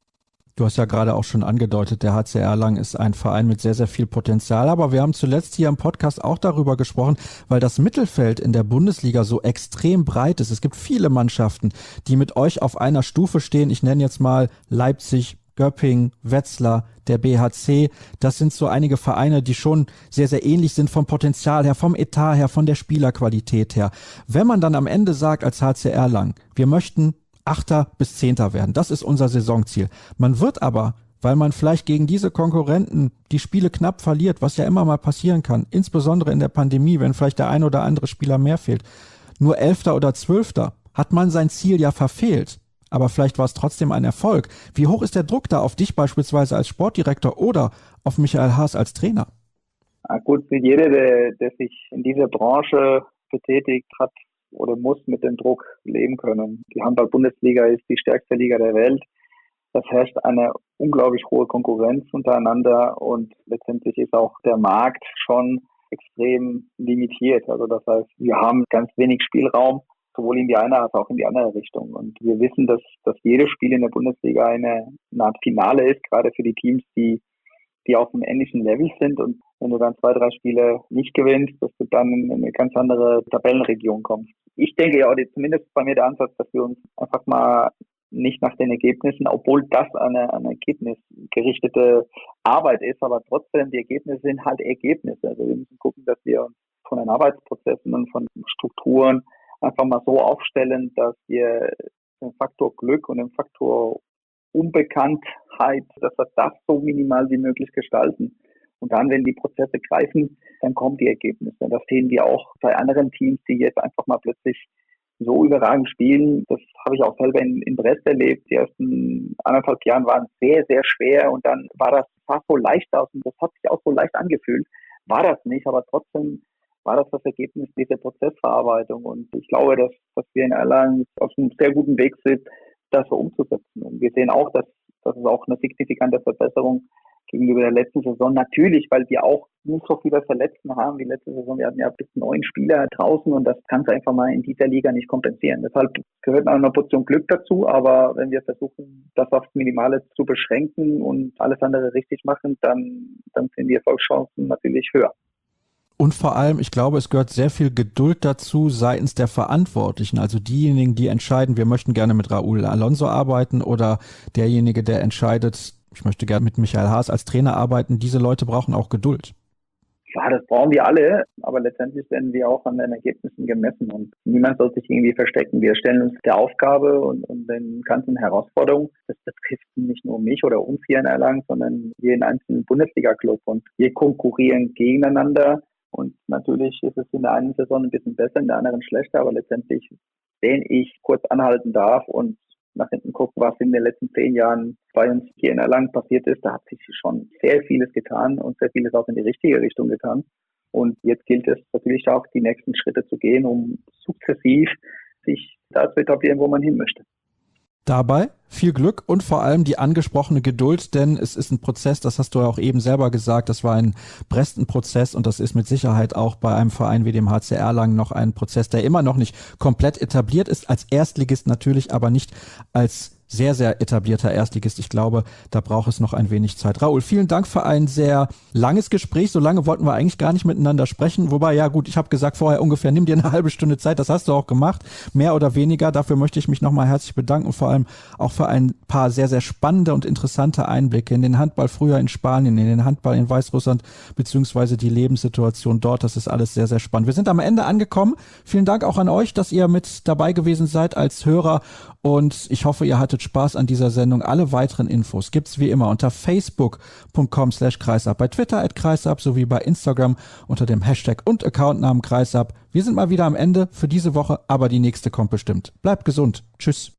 Du hast ja gerade auch schon angedeutet, der H C Erlangen ist ein Verein mit sehr, sehr viel Potenzial. Aber wir haben zuletzt hier im Podcast auch darüber gesprochen, weil das Mittelfeld in der Bundesliga so extrem breit ist. Es gibt viele Mannschaften, die mit euch auf einer Stufe stehen. Ich nenne jetzt mal Leipzig, Göppingen, Wetzlar, der B H C. Das sind so einige Vereine, die schon sehr, sehr ähnlich sind vom Potenzial her, vom Etat her, von der Spielerqualität her. Wenn man dann am Ende sagt als H C Erlangen, wir möchten Achter bis Zehnter werden. Das ist unser Saisonziel. Man wird aber, weil man vielleicht gegen diese Konkurrenten die Spiele knapp verliert, was ja immer mal passieren kann, insbesondere in der Pandemie, wenn vielleicht der ein oder andere Spieler mehr fehlt, nur Elfter oder Zwölfter, hat man sein Ziel ja verfehlt. Aber vielleicht war es trotzdem ein Erfolg. Wie hoch ist der Druck da auf dich beispielsweise als Sportdirektor oder auf Michael Haas als Trainer? Ja, gut, für jeder, der, der sich in dieser Branche betätigt hat, oder muss mit dem Druck leben können. Die Handball-Bundesliga ist die stärkste Liga der Welt. Das herrscht eine unglaublich hohe Konkurrenz untereinander und letztendlich ist auch der Markt schon extrem limitiert. Also das heißt, wir haben ganz wenig Spielraum, sowohl in die eine als auch in die andere Richtung. Und wir wissen, dass, dass jedes Spiel in der Bundesliga eine, eine Art Finale ist, gerade für die Teams, die die auf dem ähnlichen Level sind und wenn du dann zwei, drei Spiele nicht gewinnst, dass du dann in eine ganz andere Tabellenregion kommst. Ich denke ja, zumindest bei mir der Ansatz, dass wir uns einfach mal nicht nach den Ergebnissen, obwohl das eine, eine ergebnisgerichtete Arbeit ist, aber trotzdem, die Ergebnisse sind halt Ergebnisse. Also wir müssen gucken, dass wir uns von den Arbeitsprozessen und von Strukturen einfach mal so aufstellen, dass wir den Faktor Glück und den Faktor Unbekanntheit, dass wir das so minimal wie möglich gestalten. Und dann, wenn die Prozesse greifen, dann kommen die Ergebnisse. Das sehen wir auch bei anderen Teams, die jetzt einfach mal plötzlich so überragend spielen. Das habe ich auch selber in, in Brest erlebt. Die ersten anderthalb Jahre waren sehr, sehr schwer und dann war das sah so leicht aus und das hat sich auch so leicht angefühlt. War das nicht, aber trotzdem war das das Ergebnis dieser Prozessverarbeitung. Und ich glaube, dass, dass wir in Erlangen auf einem sehr guten Weg sind, das so umzusetzen. Und wir sehen auch, dass das ist auch eine signifikante Verbesserung gegenüber der letzten Saison. Natürlich, weil wir auch nicht so viele Verletzten haben wie letzte Saison. Wir hatten ja bis neun Spieler draußen und das kannst du einfach mal in dieser Liga nicht kompensieren. Deshalb gehört eine Portion Glück dazu, aber wenn wir versuchen, das aufs Minimale zu beschränken und alles andere richtig machen, dann, dann sind die Erfolgschancen natürlich höher. Und vor allem, ich glaube, es gehört sehr viel Geduld dazu seitens der Verantwortlichen, also diejenigen, die entscheiden, wir möchten gerne mit Raúl Alonso arbeiten oder derjenige, der entscheidet, ich möchte gerne mit Michael Haas als Trainer arbeiten. Diese Leute brauchen auch Geduld. Ja, das brauchen wir alle, aber letztendlich werden wir auch an den Ergebnissen gemessen und niemand soll sich irgendwie verstecken. Wir stellen uns der Aufgabe und, und den ganzen Herausforderungen. Das betrifft nicht nur mich oder uns hier in Erlangen, sondern jeden einzelnen Bundesliga-Club und wir konkurrieren gegeneinander. Und natürlich ist es in der einen Saison ein bisschen besser, in der anderen schlechter, aber letztendlich, wenn ich kurz anhalten darf und nach hinten gucken, was in den letzten zehn Jahren bei uns hier in Erlangen passiert ist, da hat sich schon sehr vieles getan und sehr vieles auch in die richtige Richtung getan. Und jetzt gilt es natürlich auch, die nächsten Schritte zu gehen, um sukzessiv sich da zu etablieren, wo man hin möchte. Dabei viel Glück und vor allem die angesprochene Geduld, denn es ist ein Prozess, das hast du ja auch eben selber gesagt, das war ein Brest-Prozess und das ist mit Sicherheit auch bei einem Verein wie dem H C Erlangen noch ein Prozess, der immer noch nicht komplett etabliert ist, als Erstligist natürlich, aber nicht als sehr, sehr etablierter Erstligist. Ich glaube, da braucht es noch ein wenig Zeit. Raoul, vielen Dank für ein sehr langes Gespräch. So lange wollten wir eigentlich gar nicht miteinander sprechen. Wobei, ja gut, ich habe gesagt vorher ungefähr, nimm dir eine halbe Stunde Zeit. Das hast du auch gemacht, mehr oder weniger. Dafür möchte ich mich nochmal herzlich bedanken, vor allem auch für ein paar sehr, sehr spannende und interessante Einblicke in den Handball früher in Spanien, in den Handball in Weißrussland, beziehungsweise die Lebenssituation dort. Das ist alles sehr, sehr spannend. Wir sind am Ende angekommen. Vielen Dank auch an euch, dass ihr mit dabei gewesen seid als Hörer. Und ich hoffe, ihr hattet Spaß an dieser Sendung. Alle weiteren Infos gibt's wie immer unter facebook punkt com slash kreisab, bei Twitter at kreisab sowie bei Instagram unter dem Hashtag und Accountnamen kreisab. Wir sind mal wieder am Ende für diese Woche, aber die nächste kommt bestimmt. Bleibt gesund. Tschüss.